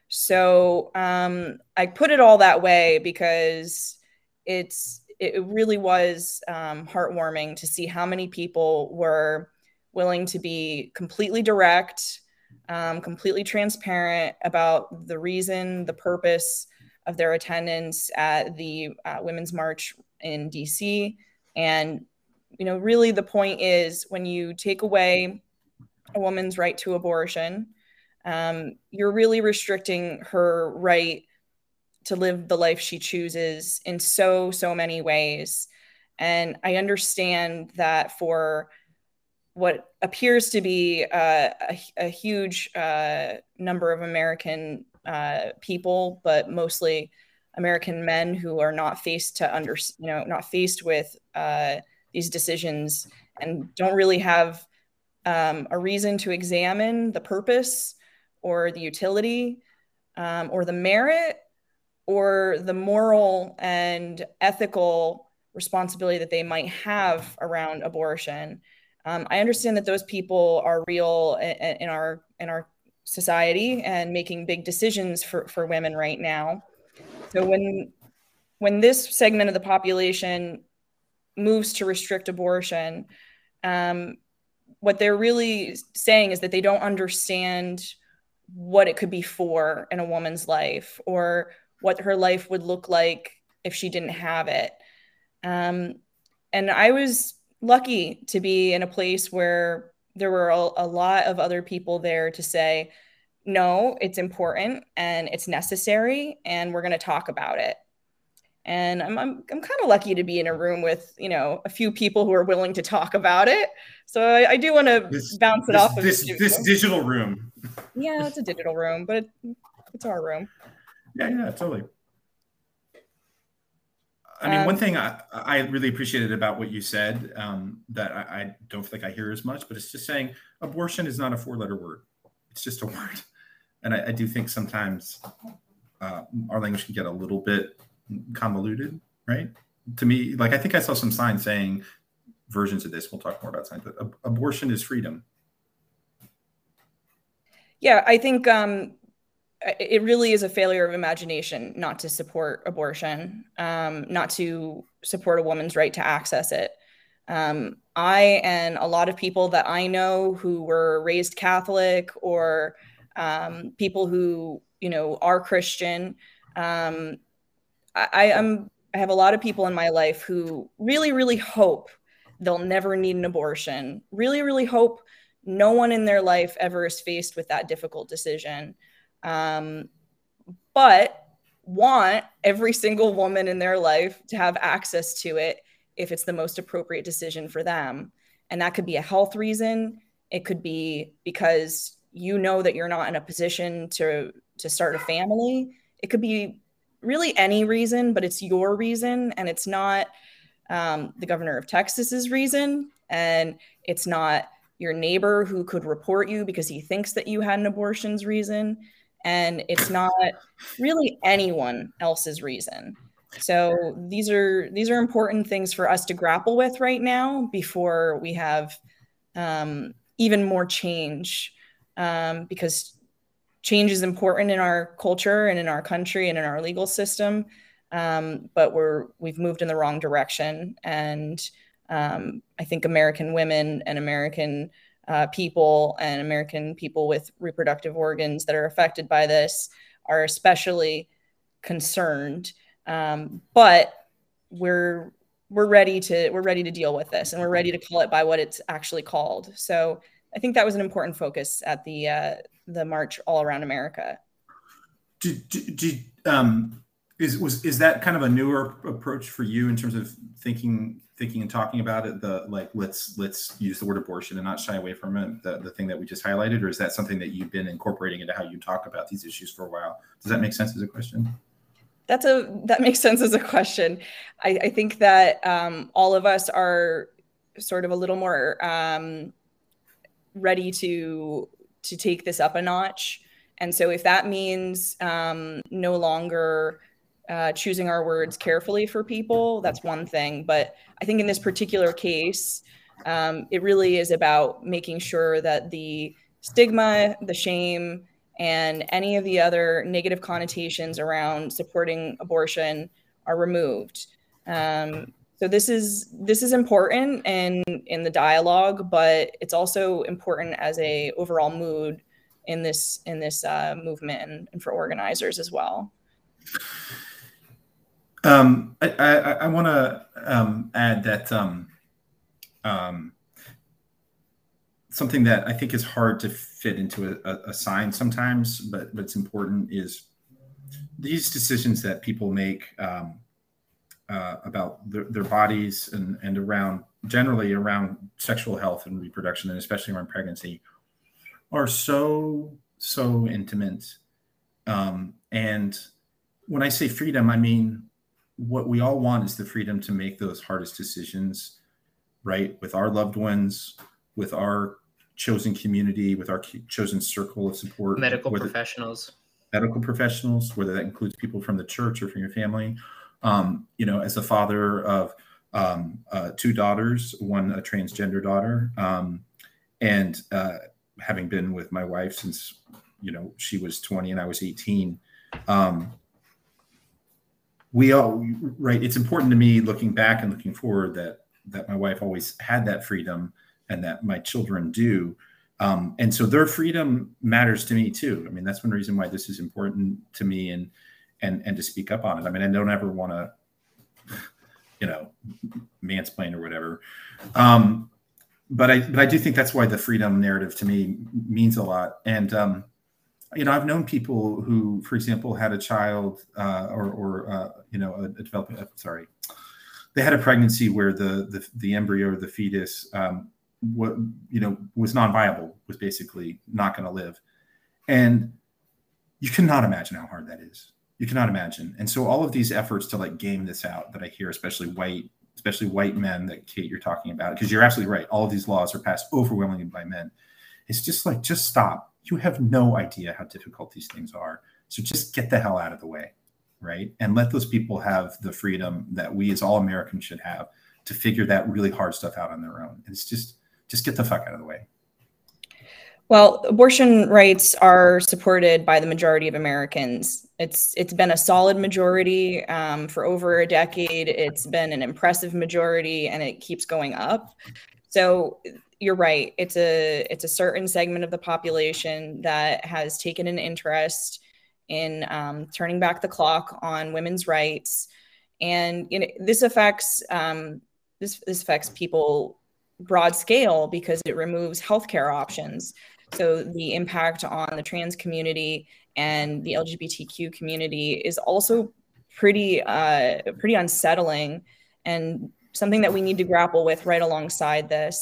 So um, I put it all that way because it's it really was um, heartwarming to see how many people were willing to be completely direct, um, completely transparent about the reason, the purpose of their attendance at the uh, Women's March in D C. And, you know, really the point is when you take away a woman's right to abortion, um, you're really restricting her right to live the life she chooses in so, so many ways. And I understand that for what appears to be uh, a, a huge uh, number of American uh, people, but mostly American men who are not faced to under, you know, not faced with uh, these decisions and don't really have um, a reason to examine the purpose or the utility um, or the merit or the moral and ethical responsibility that they might have around abortion. Um, I understand that those people are real in, in our in our society and making big decisions for, for women right now. So when when this segment of the population moves to restrict abortion, um, what they're really saying is that they don't understand what it could be for in a woman's life or what her life would look like if she didn't have it. Um, and I was lucky to be in a place where there were a, a lot of other people there to say, no, it's important and it's necessary and we're going to talk about it. And I'm, I'm, I'm kind of lucky to be in a room with, you know, a few people who are willing to talk about it. So I, I do want to bounce it this, off of this, this digital room. Yeah, it's a digital room, but it, it's our room. Yeah, yeah, totally. I mean, um, one thing I, I really appreciated about what you said um, that I, I don't think I hear as much, but it's just saying abortion is not a four-letter word. It's just a word. And I, I do think sometimes uh, our language can get a little bit convoluted, right? To me, like I think I saw some signs saying versions of this, we'll talk more about signs, but ab- abortion is freedom. Yeah, I think um, it really is a failure of imagination not to support abortion, um, not to support a woman's right to access it. Um, I and a lot of people that I know who were raised Catholic or um, people who, you know, are Christian, um, I, I'm, I have a lot of people in my life who really, really hope they'll never need an abortion, really, really hope no one in their life ever is faced with that difficult decision. Um, but want every single woman in their life to have access to it if it's the most appropriate decision for them. And that could be a health reason. It could be because you know that you're not in a position to, to start a family. It could be really any reason, but it's your reason, and it's not um, the governor of Texas's reason, and it's not your neighbor who could report you because he thinks that you had an abortion's reason, and it's not really anyone else's reason. So these are these are important things for us to grapple with right now before we have um, even more change, um, because change is important in our culture and in our country and in our legal system. Um, but we're we've moved in the wrong direction, and um, I think American women and American uh, people and American people with reproductive organs that are affected by this are especially concerned. Um, but we're we're ready to we're ready to deal with this, and we're ready to call it by what it's actually called. So I think that was an important focus at the uh, the March All Around America. Did, did, did um is was is that kind of a newer approach for you in terms of thinking thinking and talking about it? The like let's let's use the word abortion and not shy away from it, the, the thing that we just highlighted, or is that something that you've been incorporating into how you talk about these issues for a while? Does that make sense as a question? That's a that makes sense as a question. I, I think that um, all of us are sort of a little more um, ready to to take this up a notch, and so if that means um, no longer uh, choosing our words carefully for people, that's one thing. But I think in this particular case, um, it really is about making sure that the stigma, the shame, and any of the other negative connotations around supporting abortion are removed. Um, so this is this is important in in the dialogue, but it's also important as a overall mood in this in this uh, movement and, and for organizers as well. Um, I, I, I want to um, add that um, um, something that I think is hard to fit into a, a sign sometimes, but what's important is these decisions that people make um, uh, about their, their bodies and, and around generally around sexual health and reproduction, and especially around pregnancy, are so, so intimate. Um, and when I say freedom, I mean, what we all want is the freedom to make those hardest decisions, right? With our loved ones, with our chosen community, with our chosen circle of support. Medical professionals. Medical professionals, whether that includes people from the church or from your family. Um, you know, as a father of um, uh, two daughters, one a transgender daughter, um, and uh, having been with my wife since, you know, she was twenty and I was eighteen, um, we all, right, it's important to me looking back and looking forward that that my wife always had that freedom and that my children do. Um, and so their freedom matters to me too. I mean, that's one reason why this is important to me and and and to speak up on it. I mean, I don't ever want to, you know, mansplain or whatever. Um, but I but I do think that's why the freedom narrative to me means a lot. And um, you know, I've known people who, for example, had a child uh, or, or uh, you know, a, a developing, uh, sorry, they had a pregnancy where the the, the embryo or the fetus, um, what you know, was non-viable, was basically not going to live, and you cannot imagine how hard that is. You cannot imagine. And so all of these efforts to like game this out that I hear, especially white, especially white men that Kate, you're talking about, because you're absolutely right. All of these laws are passed overwhelmingly by men. It's just like, just stop. You have no idea how difficult these things are. So just get the hell out of the way, right? And let those people have the freedom that we as all Americans should have to figure that really hard stuff out on their own. And it's just, just get the fuck out of the way. Well, abortion rights are supported by the majority of Americans. It's it's been a solid majority um, for over a decade. It's been an impressive majority, and it keeps going up. So you're right. It's a it's a certain segment of the population that has taken an interest in um, turning back the clock on women's rights, and you know, this affects um, this this affects people broad scale because it removes healthcare options. So the impact on the trans community and the L G B T Q community is also pretty uh, pretty unsettling and something that we need to grapple with right alongside this.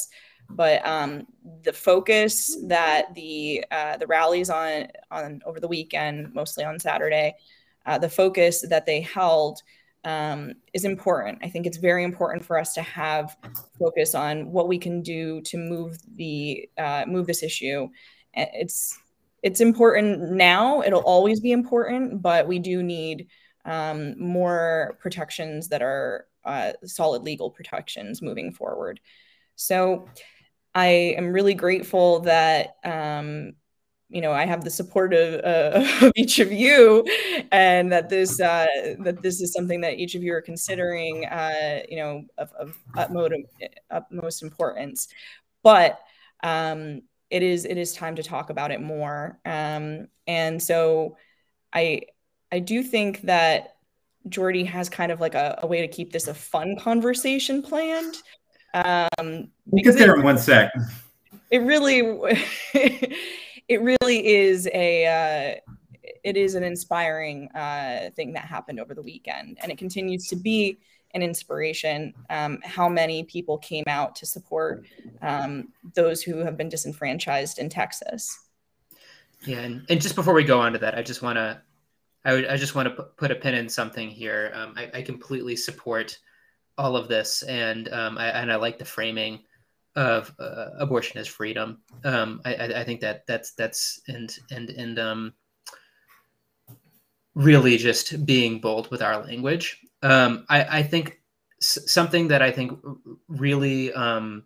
but um, the focus that the uh, the rallies on on over the weekend, mostly on Saturday, uh, the focus that they held um, is important. I think it's very important for us to have focus on what we can do to move the uh, move this issue. It's it's important now. It'll always be important, but we do need um, more protections that are uh, solid legal protections moving forward. So I am really grateful that, um, you know, I have the support of, uh, of each of you, and that this uh, that this is something that each of you are considering, uh, you know, of, of utmost, utmost importance. But um, it is it is time to talk about it more. Um, and so I I do think that Jordy has kind of like a, a way to keep this a fun conversation planned. Um, we'll get there in one sec. It really, it really is a, uh, it is an inspiring uh, thing that happened over the weekend, and it continues to be an inspiration. Um, how many people came out to support um, those who have been disenfranchised in Texas? Yeah, and, and just before we go on to that, I just want to, I would, I just want to put a pin in something here. Um, I, I completely support all of this, and um, I, and I like the framing of uh, abortion as freedom. Um, I, I think that that's that's and and and um, really just being bold with our language. Um, I, I think s- something that I think really um,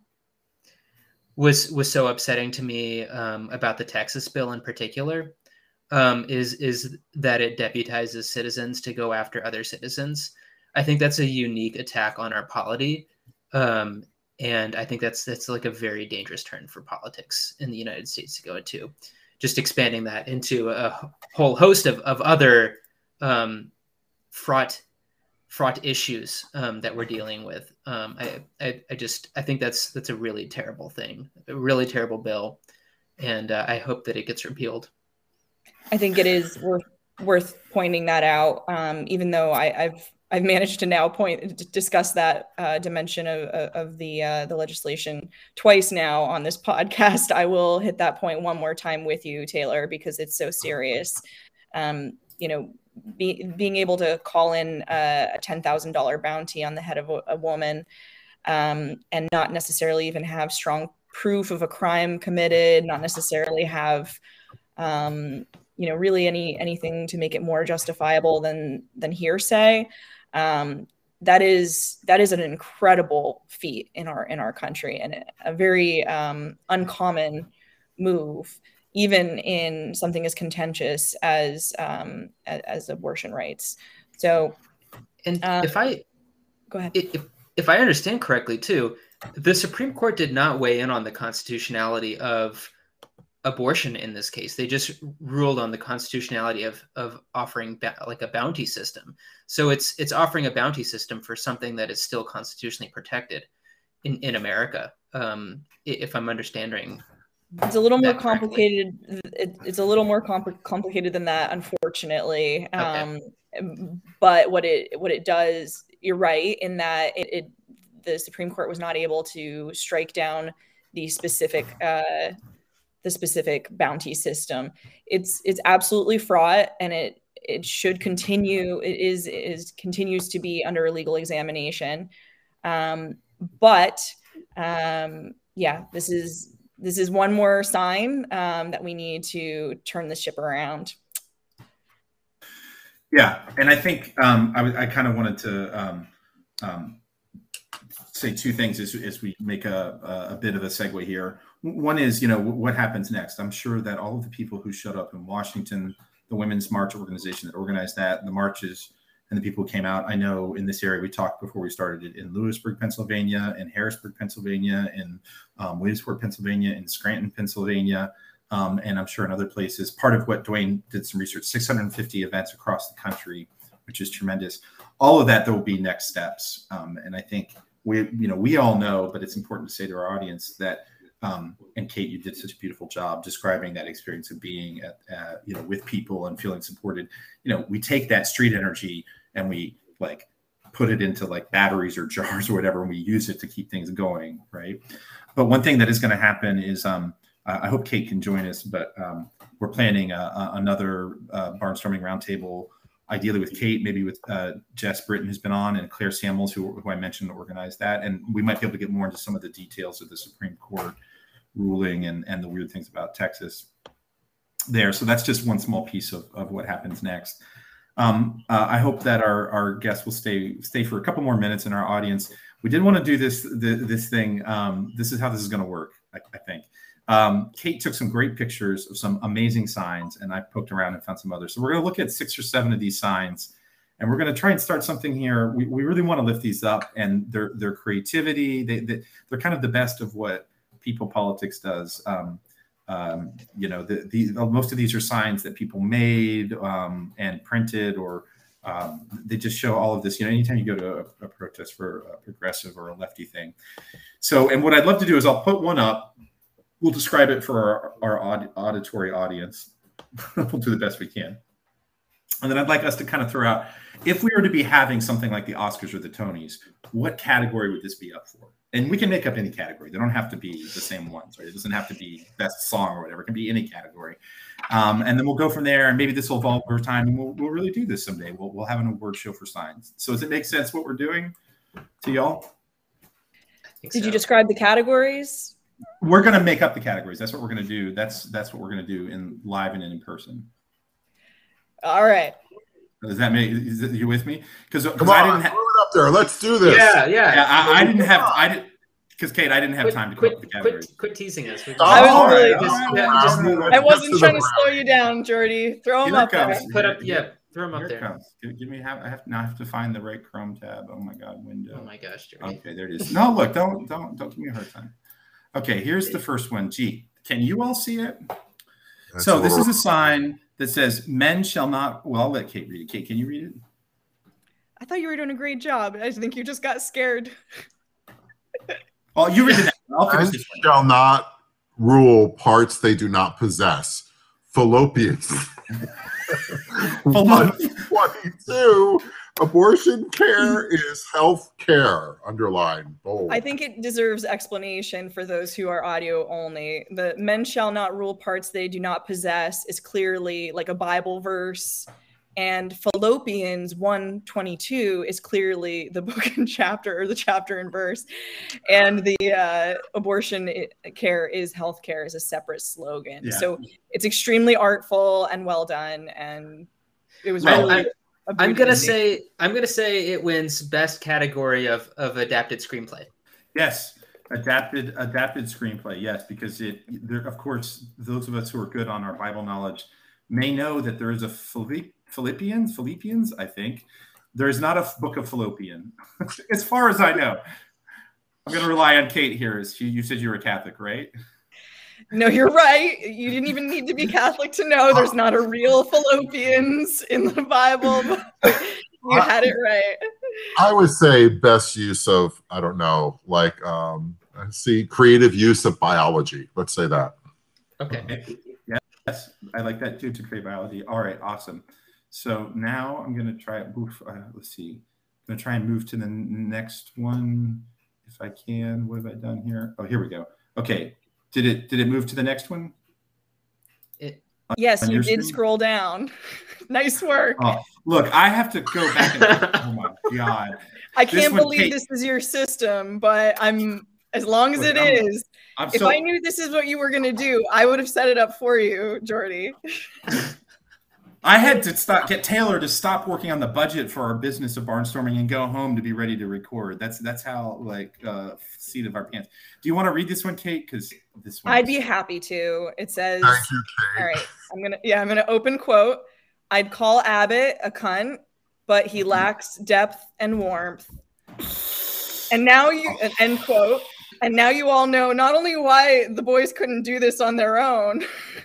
was was so upsetting to me um, about the Texas bill in particular um, is is that it deputizes citizens to go after other citizens. I think that's a unique attack on our polity. Um, and I think that's that's like a very dangerous turn for politics in the United States to go into. Just expanding that into a whole host of, of other um, fraught fraught issues um, that we're dealing with. Um, I, I I just I think that's that's a really terrible thing, a really terrible bill, and uh, I hope that it gets repealed. I think it is worth worth pointing that out, um, even though I, I've I've managed to now point discuss that uh, dimension of, of the uh, the legislation twice now on this podcast. I will hit that point one more time with you, Taylor, because it's so serious. Um, you know, be, being able to call in a, a ten thousand dollars bounty on the head of a, a woman um, and not necessarily even have strong proof of a crime committed, not necessarily have um, you know, really any anything to make it more justifiable than than hearsay. Um, that is that is an incredible feat in our in our country, and a very um, uncommon move, even in something as contentious as um, as, as abortion rights. So, and um, if I go ahead, if if I understand correctly, too, the Supreme Court did not weigh in on the constitutionality of abortion in this case. They just ruled on the constitutionality of of offering ba- like a bounty system. So it's it's offering a bounty system for something that is still constitutionally protected in in America. Um, if I'm understanding, it's a little more complicated. It, it's a little more compl- complicated than that, unfortunately. Um, okay. But what it what it does, you're right in that it, it the Supreme Court was not able to strike down the specific. Uh, the specific bounty system. It's it's absolutely fraught, and it it should continue. It is is continues to be under a legal examination. Um, but um, yeah, this is this is one more sign um, that we need to turn the ship around. Yeah, and I think um, I, I kind of wanted to um, um, say two things as, as we make a, a bit of a segue here. One is, you know, what happens next? I'm sure that all of the people who showed up in Washington, the Women's March organization that organized that, the marches, and the people who came out. I know in this area, we talked before we started it in Lewisburg, Pennsylvania, in Harrisburg, Pennsylvania, in um, Williamsport, Pennsylvania, in Scranton, Pennsylvania, um, and I'm sure in other places. Part of what Dwayne did some research, six hundred fifty events across the country, which is tremendous. All of that, there will be next steps. Um, and I think we, you know, we all know, but it's important to say to our audience that Um, and Kate, you did such a beautiful job describing that experience of being, at, uh, you know, with people and feeling supported. You know, we take that street energy and we like put it into like batteries or jars or whatever, and we use it to keep things going, right? but one thing that is going to happen is um, I hope Kate can join us, but um, we're planning a, a, another uh, barnstorming roundtable, ideally with Kate, maybe with uh, Jess Britton, who's been on, and Claire Samuels, who, who I mentioned, organized that. And we might be able to get more into some of the details of the Supreme Court ruling and, and the weird things about Texas there. So that's just one small piece of, of what happens next. Um, uh, I hope that our, our guests will stay stay for a couple more minutes in our audience. We did want to do this the, this thing. Um, this is how this is going to work, I, I think. Um, Kate took some great pictures of some amazing signs, and I poked around and found some others. So we're going to look at six or seven of these signs, and we're going to try and start something here. We, we really want to lift these up, and their their creativity. They, they they're kind of the best of what People Politics does. Um, um, you know, the, the most of these are signs that people made um, and printed, or um, they just show all of this. You know, anytime you go to a, a protest for a progressive or a lefty thing. So, and what I'd love to do is I'll put one up. We'll describe it for our, our aud- auditory audience. We'll do the best we can. And then I'd like us to kind of throw out, if we were to be having something like the Oscars or the Tonys, what category would this be up for? And we can make up any category. They don't have to be the same ones, right? It doesn't have to be best song or whatever. It can be any category. Um, and then we'll go from there, and maybe this will evolve over time, and we'll, we'll really do this someday. We'll, we'll have an award show for signs. So does it make sense what we're doing to y'all? Did so. you describe the categories? We're going to make up the categories. That's what we're going to do. That's that's what we're going to do in live and in person. All right. Does that make? Is it, you with me? Because come on, I didn't have, throw it up there. Let's do this. Yeah, yeah. yeah I, I didn't have. I did because Kate. I didn't have quit, time to quit, come up with the categories. Quit, quit teasing us. Oh, I was really. Right. Just, yeah, just, I wasn't trying to slow you down, Jordy. Throw them Here up there. Put up. Yeah. Throw them up Here there. It comes. Give, give me. Have, I have now. I have to find the right Chrome tab. Oh my God, window. Oh my gosh, Jordy. Okay, there it is. No, look. Don't don't don't give me a hard time. Okay, here's the first one. Gee, can you all see it? That's so this is a sign that says men shall not. Well, I'll let Kate read it. Kate, can you read it? I thought you were doing a great job. I think you just got scared. Oh, you read it. I'll finish Men this one. Shall not rule parts they do not possess. Fallopians. one twenty-two. Abortion care is health care. Underline. Bold. I think it deserves explanation for those who are audio only. The men shall not rule parts they do not possess is clearly like a Bible verse. And Fallopians one twenty-two is clearly the book and chapter, or the chapter and verse. And the uh, abortion care is health care is a separate slogan. Yeah. So it's extremely artful and well done. And it was well, really... I, I'm gonna say I'm gonna say it wins best category of, of adapted screenplay. Yes, adapted adapted screenplay. Yes, because it there, of course, those of us who are good on our Bible knowledge may know that there is a Philipp, Philippians. Philippians, I think there is not a book of Fallopian, as far as I know. I'm gonna rely on Kate here. As she, you said you were a Catholic, right? No, you're right. You didn't even need to be Catholic to know there's not a real Fallopians in the Bible. You had it right. I would say best use of, I don't know, like, um, see, creative use of biology. Let's say that. Okay. Yes, I like that too, to create biology. All right, awesome. So now I'm going to try, oof, uh, let's see. I'm going to try and move to the next one if I can. What have I done here? Oh, here we go. Okay. Did it did it move to the next one? It, yes, you did screen? Scroll down. Nice work. Oh, look, I have to go back and oh my God. I can't this believe Kate, this is your system, but I'm as long as look, it I'm, is. I'm if so, I knew this is what you were gonna do, I would have set it up for you, Jordy. I had to stop get Taylor to stop working on the budget for our business of barnstorming and go home to be ready to record. That's that's how like uh seat of our pants. Do you want to read this one, Kate? Because this one I'd be happy to. It says thank you, Kate. All right. I'm gonna yeah, I'm gonna open quote. I'd call Abbott a cunt, but he lacks depth and warmth. And now you end quote. And now you all know not only why the boys couldn't do this on their own,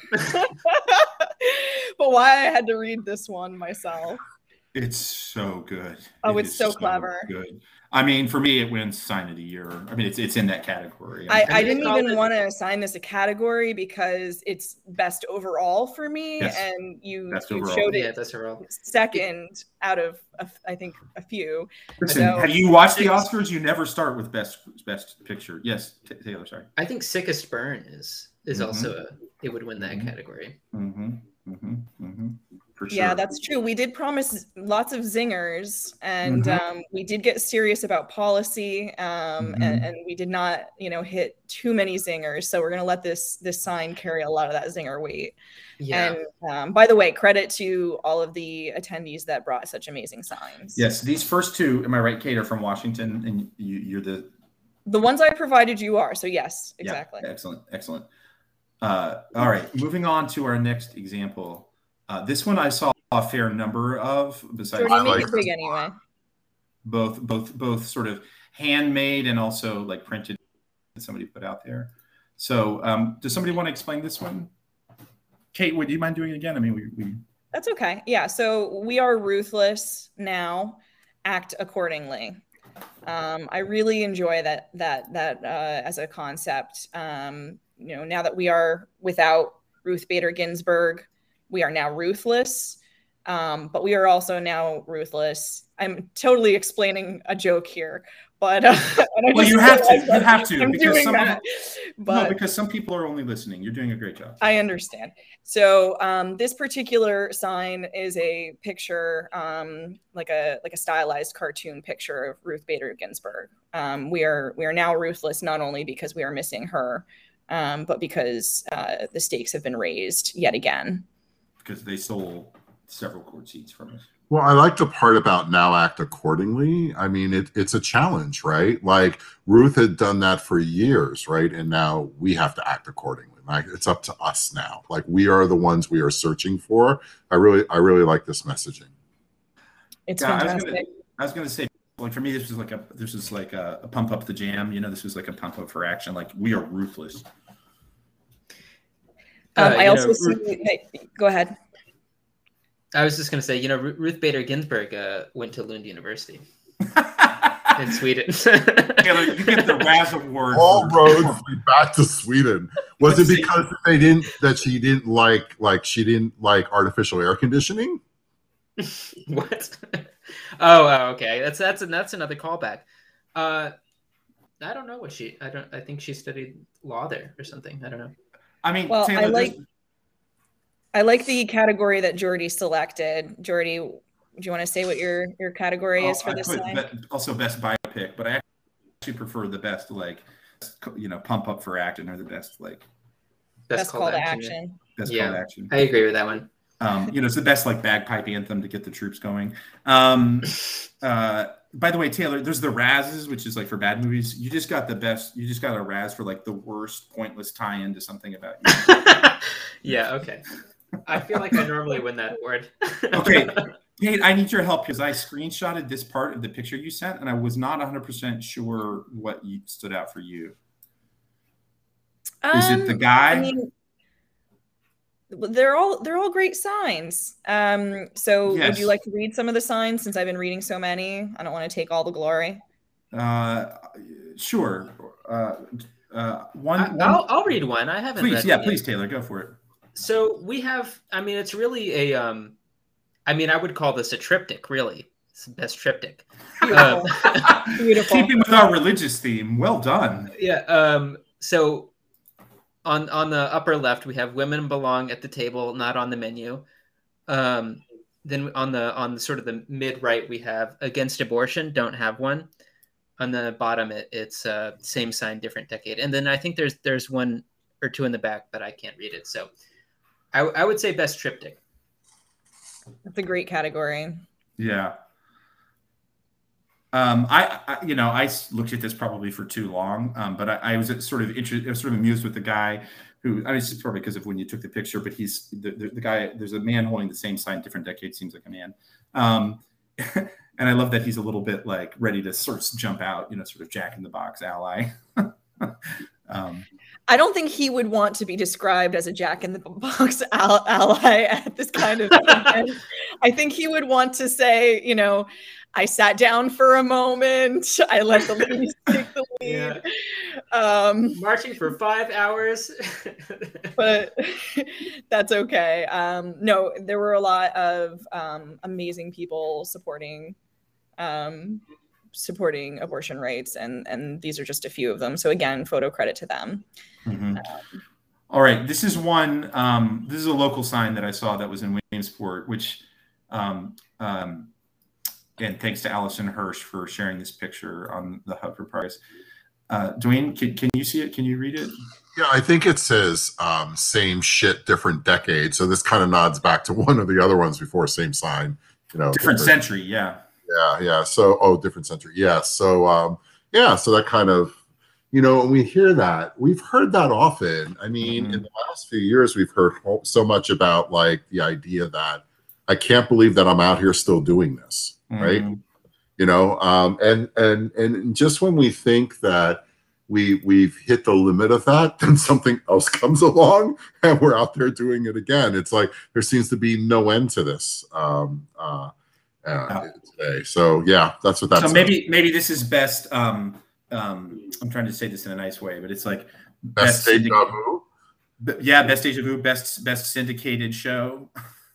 but why I had to read this one myself. It's so good. Oh, it it's so, so clever. Good. I mean, for me, it wins sign of the year. I mean, it's it's in that category. I, I didn't even it... want to assign this a category because it's best overall for me, yes. and you, you showed it yeah, best overall. second out of a, I think a few. Listen, so, have you watched the Oscars? You never start with best best picture. Yes, Taylor. Sorry. I think Sickest Burn is is mm-hmm. also a, it would win that mm-hmm. category. Mm-hmm. Mm-hmm. Mm-hmm. For sure. Yeah, that's true. We did promise lots of zingers, and mm-hmm. um, we did get serious about policy, um, mm-hmm. and, and we did not, you know, hit too many zingers. So we're going to let this this sign carry a lot of that zinger weight. Yeah. And um, by the way, credit to all of the attendees that brought such amazing signs. Yes, these first two, am I right, Kate, are from Washington, and you, you're the the ones I provided. You are so yes, exactly. Yeah, excellent, excellent. Uh, all right, moving on to our next example. Uh, this one I saw a fair number of. Besides, Jordy, make it big anyway. Both, both, both sort of handmade and also like printed that somebody put out there. So, um, does somebody want to explain this one? Kate, would you mind doing it again? I mean, we. we... That's okay. Yeah. So we are ruthless now. Act accordingly. Um, I really enjoy that that that uh, as a concept. Um, you know, now that we are without Ruth Bader Ginsburg. We are now ruthless, um, but we are also now ruthless. I'm totally explaining a joke here, but uh, well, you have to. You have to. I'm because doing some that. But no, because some people are only listening. You're doing a great job. I understand. So um, this particular sign is a picture, um, like a like a stylized cartoon picture of Ruth Bader Ginsburg. Um, we are we are now ruthless not only because we are missing her, um, but because uh, the stakes have been raised yet again. Because they stole several court seats from us. Well, I like the part about now act accordingly. I mean, it, it's a challenge, right? Like Ruth had done that for years, right? And now we have to act accordingly. Like it's up to us now. Like we are the ones we are searching for. I really, I really like this messaging. It's yeah, fantastic. I was going to say, like for me, this was like a this was like a, a pump up the jam. You know, this was like a pump up for action. Like we are ruthless. Um, uh, I also know, see. Ruth, hey, go ahead. I was just going to say, you know, Ruth Bader Ginsburg uh, went to Lund University in Sweden. Taylor, you get the Raz Award. All roads lead back to Sweden. Was Let's it because see. they didn't that she didn't like like she didn't like artificial air conditioning? What? Oh, oh, okay. That's that's that's another callback. Uh, I don't know what she. I don't. I think she studied law there or something. I don't know. I mean, well, Taylor, I like I like the category that Jordy selected. Jordy, do you want to say what your your category oh, is for I this put sign? Be- also best biopic, but I actually prefer the best like you know pump up for action or the best like best, best call to action. action. Best yeah, call to action. I agree with that one. Um, you know, it's the best like bagpipe anthem to get the troops going. Um, uh, by the way, Taylor, there's the Razzies, which is like for bad movies. You just got the best. You just got a Raz for like the worst pointless tie-in to something about you. Yeah. Okay. I feel like I normally win that award. Okay, Kate, I need your help because I screenshotted this part of the picture you sent, and I was not one hundred percent sure what you stood out for you. Um, is it the guy? I mean, they're all they're all great signs. Um, so yes. Would you like to read some of the signs since I've been reading so many? I don't want to take all the glory. Uh, sure. Uh, uh, one, I, one... I'll, I'll read one. I haven't. Please, read yeah, one please, yet. Taylor, go for it. So we have. I mean, it's really a. Um, I mean, I would call this a triptych. Really, it's the best triptych. Beautiful. Um, Beautiful. Keeping with our religious theme. Well done. Yeah. Um, so. On on the upper left, we have women belong at the table, not on the menu. Um, then on the on the sort of the mid right, we have against abortion, don't have one. On the bottom, it, it's uh, same sign, different decade. And then I think there's there's one or two in the back, but I can't read it. So I, I would say best triptych. That's a great category. Yeah. Um, I, I, you know, I looked at this probably for too long, um, but I, I was sort of interested, I was sort of amused with the guy who, I mean, it's probably because of when you took the picture, but he's the, the, the guy, there's a man holding the same sign, different decade, seems like a man. Um, and I love that he's a little bit like ready to sort of jump out, you know, sort of Jack in the Box ally. um, I don't think he would want to be described as a Jack in the Box ally at this kind of event. I think he would want to say, you know, I sat down for a moment. I let the ladies take the lead. Yeah. Um, Marching for five hours. But that's okay. Um, no, there were a lot of um, amazing people supporting um, supporting abortion rights, and and these are just a few of them. So again, photo credit to them. Mm-hmm. Um, All right, this is one. Um, this is a local sign that I saw that was in Williamsport, which, um, um, and thanks to Allison Hirsch for sharing this picture on the Hub for Progress. Uh, Dwayne, can, can you see it? Can you read it? Yeah, I think it says um, same shit, different decade. So this kind of nods back to one of the other ones before, same sign. You know, different, different century, yeah. Yeah, yeah. So, oh, different century. Yeah. So, um, yeah. So that kind of, you know, when we hear that, we've heard that often. I mean, mm-hmm. in the last few years, we've heard so much about like the idea that I can't believe that I'm out here still doing this, mm-hmm. right? You know, um, and and and just when we think that we we've hit the limit of that, then something else comes along and we're out there doing it again. It's like there seems to be no end to this. Um, uh, Uh, today. So yeah, that's what that's. So maybe maybe this is best. Um, um, I'm trying to say this in a nice way, but it's like best, best deja vu. Yeah, best deja vu, best best syndicated show.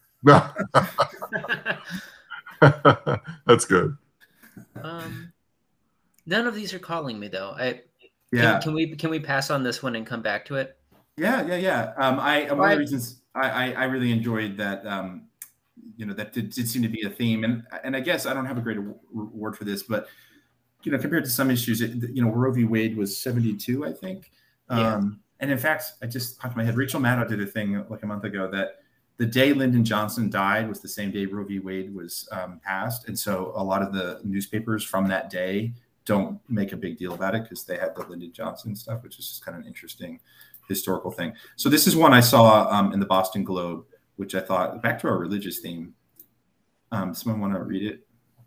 That's good. Um, none of these are calling me though. I yeah. Can, can we can we pass on this one and come back to it? Yeah, yeah, yeah. Um, I one of the reasons I, I I really enjoyed that. Um, you know, that did, did seem to be a theme. And and I guess I don't have a great word for this, but, you know, compared to some issues, it, you know, Roe v. Wade was seventy-two, I think. Yeah. Um, and in fact, I just popped in my head, Rachel Maddow did a thing like a month ago that the day Lyndon Johnson died was the same day Roe v. Wade was um, passed. And so a lot of the newspapers from that day don't make a big deal about it because they had the Lyndon Johnson stuff, which is just kind of an interesting historical thing. So this is one I saw um, in the Boston Globe, which I thought, back to our religious theme. Um, someone want to read it?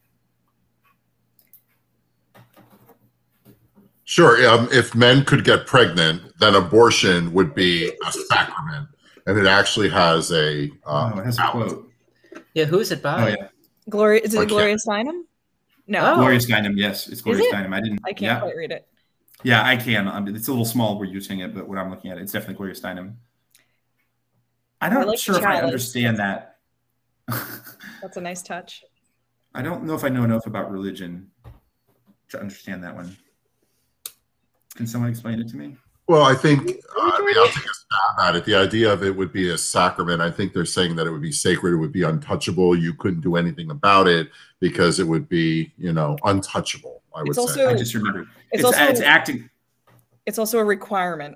Sure. Um, if men could get pregnant, then abortion would be a sacrament. And it actually has a, uh, oh, it has a quote. Yeah, who is it by? Oh, yeah. Gloria, is it okay. Gloria Steinem? No. Oh. Gloria Steinem, yes. It's Gloria Steinem. I didn't. I can't yeah. quite read it. Yeah, I can. Um, it's a little small where you're using it, but when I'm looking at it, it's definitely Gloria Steinem. I'm not like sure if I understand that. That's a nice touch. I don't know if I know enough about religion to understand that one. Can someone explain it to me? Well, I think, uh, I mean, I'll take a stab at it. The idea of it would be a sacrament. I think they're saying that it would be sacred. It would be untouchable. You couldn't do anything about it because it would be, you know, untouchable, I would it's say. Also, I just remembered. It's, it's, also, it's acting. It's also a requirement.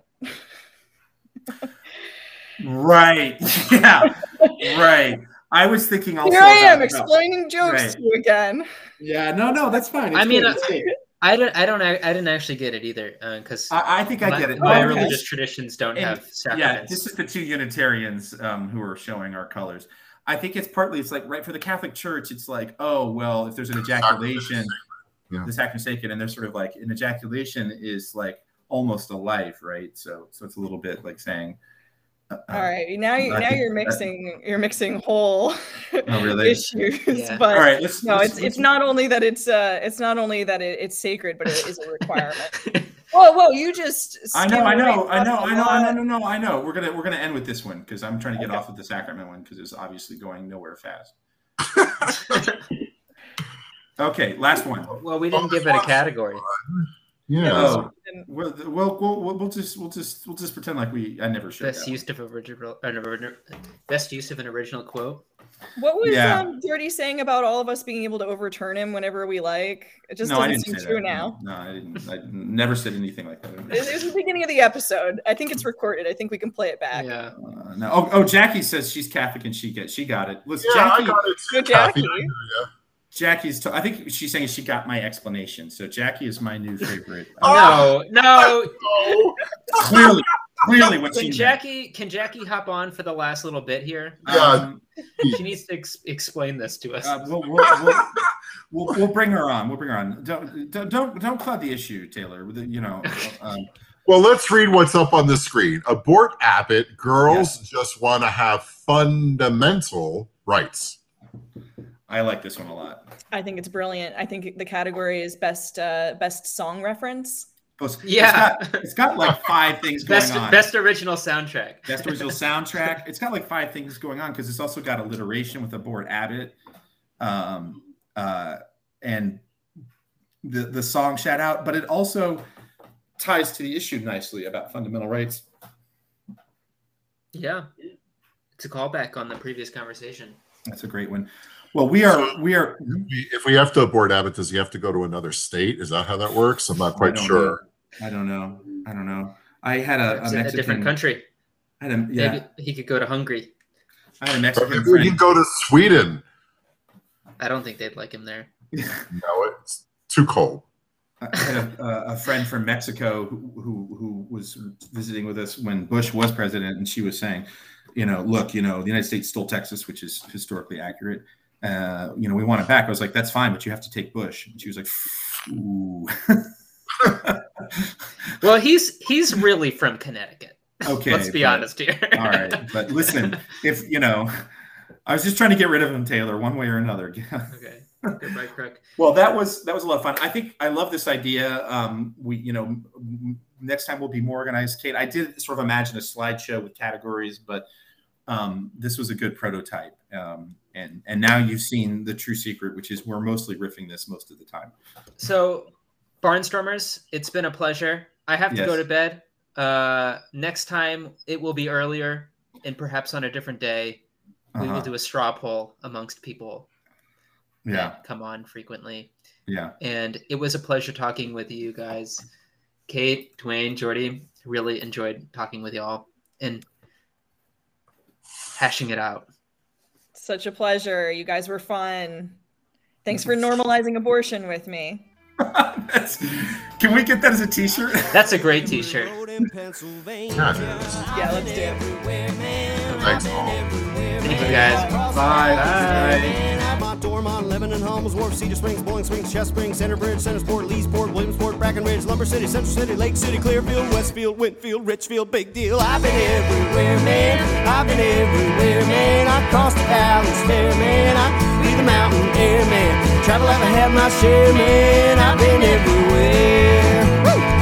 Right. Yeah. Right. I was thinking also. Here I am about, explaining no. jokes right. to you again. Yeah. No. No. That's fine. It's I mean, I, I don't. I don't. I didn't actually get it either because uh, I, I think I my, get it. My oh, religious okay. traditions don't and, have sacraments. Yeah. This is the two Unitarians um, who are showing our colors. I think it's partly. It's like right for the Catholic Church. It's like, oh well, if there's an ejaculation, yeah. the sacrament is sacred, and they're sort of like an ejaculation is like almost a life, right? So, so it's a little bit like saying. Uh, All right, now you now you're mixing you're mixing whole oh, really? issues, yeah. but All right, let's, no, let's, it's let's, it's not only that it's uh it's not only that it, it's sacred, but it is a requirement. Whoa, whoa, you just I know, I know, I know, I know, I know, no, no, I know. We're gonna we're gonna end with this one because I'm trying to get okay. off of the sacrament one because it's obviously going nowhere fast. Okay, last one. Well, we didn't give it a category. Yeah. Oh, we'll, we'll, we'll, we'll just we'll just we'll just pretend like we I never showed best use of original uh, best use of an original quote. What was yeah. um, Dirty saying about all of us being able to overturn him whenever we like? It just no, doesn't seem true that. now. No, I didn't. I never said anything like that. It was the beginning of the episode. I think it's recorded. I think we can play it back. Yeah. Uh, no. Oh, oh, Jackie says she's Catholic and she get she got it. Listen, yeah, Jackie. I got it. Good, Jackie. Jackie. Jackie's. T- I think she's saying she got my explanation. So Jackie is my new favorite. Oh, no, no. Clearly, clearly, what can she Jackie meant. Can Jackie hop on for the last little bit here? Yeah. Um, she needs to ex- explain this to us. Uh, we'll, we'll, we'll, we'll, we'll bring her on. We'll bring her on. Don't don't don't, don't cloud the issue, Taylor. You know. Um, well, let's read what's up on the screen. Abort Abbott. Girls yeah. just want to have fundamental rights. I like this one a lot. I think it's brilliant. I think the category is best uh, best song reference. Yeah, it's got, it's got like five things going best, on. Best original soundtrack. Best original soundtrack. It's got like five things going on because it's also got alliteration with the Board Abbott, um, uh, and the the song "Shout Out," but it also ties to the issue nicely about fundamental rights. Yeah, it's a callback on the previous conversation. That's a great one. Well, we are we are. If we have to abort Abbott, does he have to go to another state? Is that how that works? I'm not quite I sure. Know. I don't know. I don't know. I had a, a Mexican, a different country. I had a, yeah. Maybe he could go to Hungary. I had a Mexican Maybe friend. he can go to Sweden. I don't think they'd like him there. No, it's too cold. I had a, a friend from Mexico who, who who was visiting with us when Bush was president, and she was saying, you know, look, you know, the United States stole Texas, which is historically accurate. Uh, you know, we want it back. I was like, that's fine, but you have to take Bush. And she was like, ooh. Well, he's he's really from Connecticut. Okay, let's be but, honest here. All right, but listen, if you know, I was just trying to get rid of him, Taylor, one way or another. Okay. Goodbye, Crook. Well, that was that was a lot of fun. I think I love this idea. Um, we, you know, next time we'll be more organized. Kate, I did sort of imagine a slideshow with categories, but um, this was a good prototype. Um, and and now you've seen the true secret, which is we're mostly riffing this most of the time. So, Barnstormers, it's been a pleasure. I have to yes. go to bed. Uh, next time it will be earlier and perhaps on a different day. We uh-huh. will do a straw poll amongst people. Yeah, come on frequently. Yeah, and it was a pleasure talking with you guys, Kate, Dwayne, Jordy. Really enjoyed talking with y'all and hashing it out. Such a pleasure. You guys were fun. Thanks for normalizing abortion with me. That's, can we get that as a t-shirt? That's a great t-shirt. Yeah, let's do it. Thanks, all. Thank you guys. Bye. Bye. Dormont, Lebanon, Hummel's Wharf, Cedar Springs, Bowling Springs, Chest Springs, Center Bridge, Centersport, Leesport, Williamsport, Brackenridge, Lumber City, Central City, Lake City, Clearfield, Westfield, Winfield, Richfield, big deal. I've been everywhere, man. I've been everywhere, man. I crossed the valleys, fair, man. I be the mountain air, man. Travel, I've had my share, man. I've been everywhere. Woo!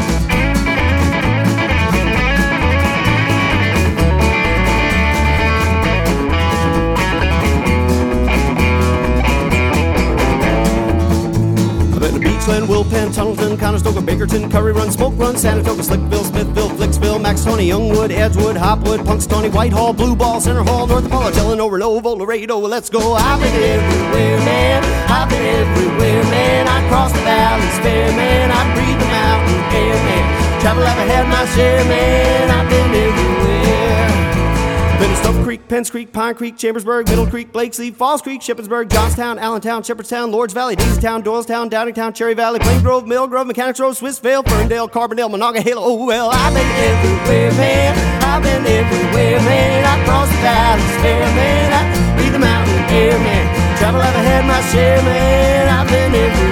Beachland, Wilpen, Tunnelton, Conestoga, Bakerton, Curry Run, Smoke Run, Sanatoga, Slickville, Smithville, Flicksville, Maxtoni, Youngwood, Edgewood, Hopwood, Punxsutawney, Whitehall, Blue Ball, Center Hall, North Apollo, Delano, Renovo, Laredo, let's go. I've been everywhere, man. I've been everywhere, man. I crossed the valleys, fair, man. I breathe the mountain air, man. Travel, I've had my share, man. I've been everywhere. Been to Stuff Creek, Penns Creek, Pine Creek, Chambersburg, Middle Creek, Blakesley, Falls Creek, Shippensburg, Johnstown, Allentown, Shepherdstown, Lords Valley, Daisytown, Doylestown, Downingtown, Cherry Valley, Plain Grove, Mill Grove, Mechanics Road, Swissvale, Ferndale, Carbondale, Monongahela. Oh well, I've been everywhere, man. I've been everywhere, man. I crossed the valleys, fair, man. I breathe the mountain air, man. Travel, I've had my share, man. I've been everywhere.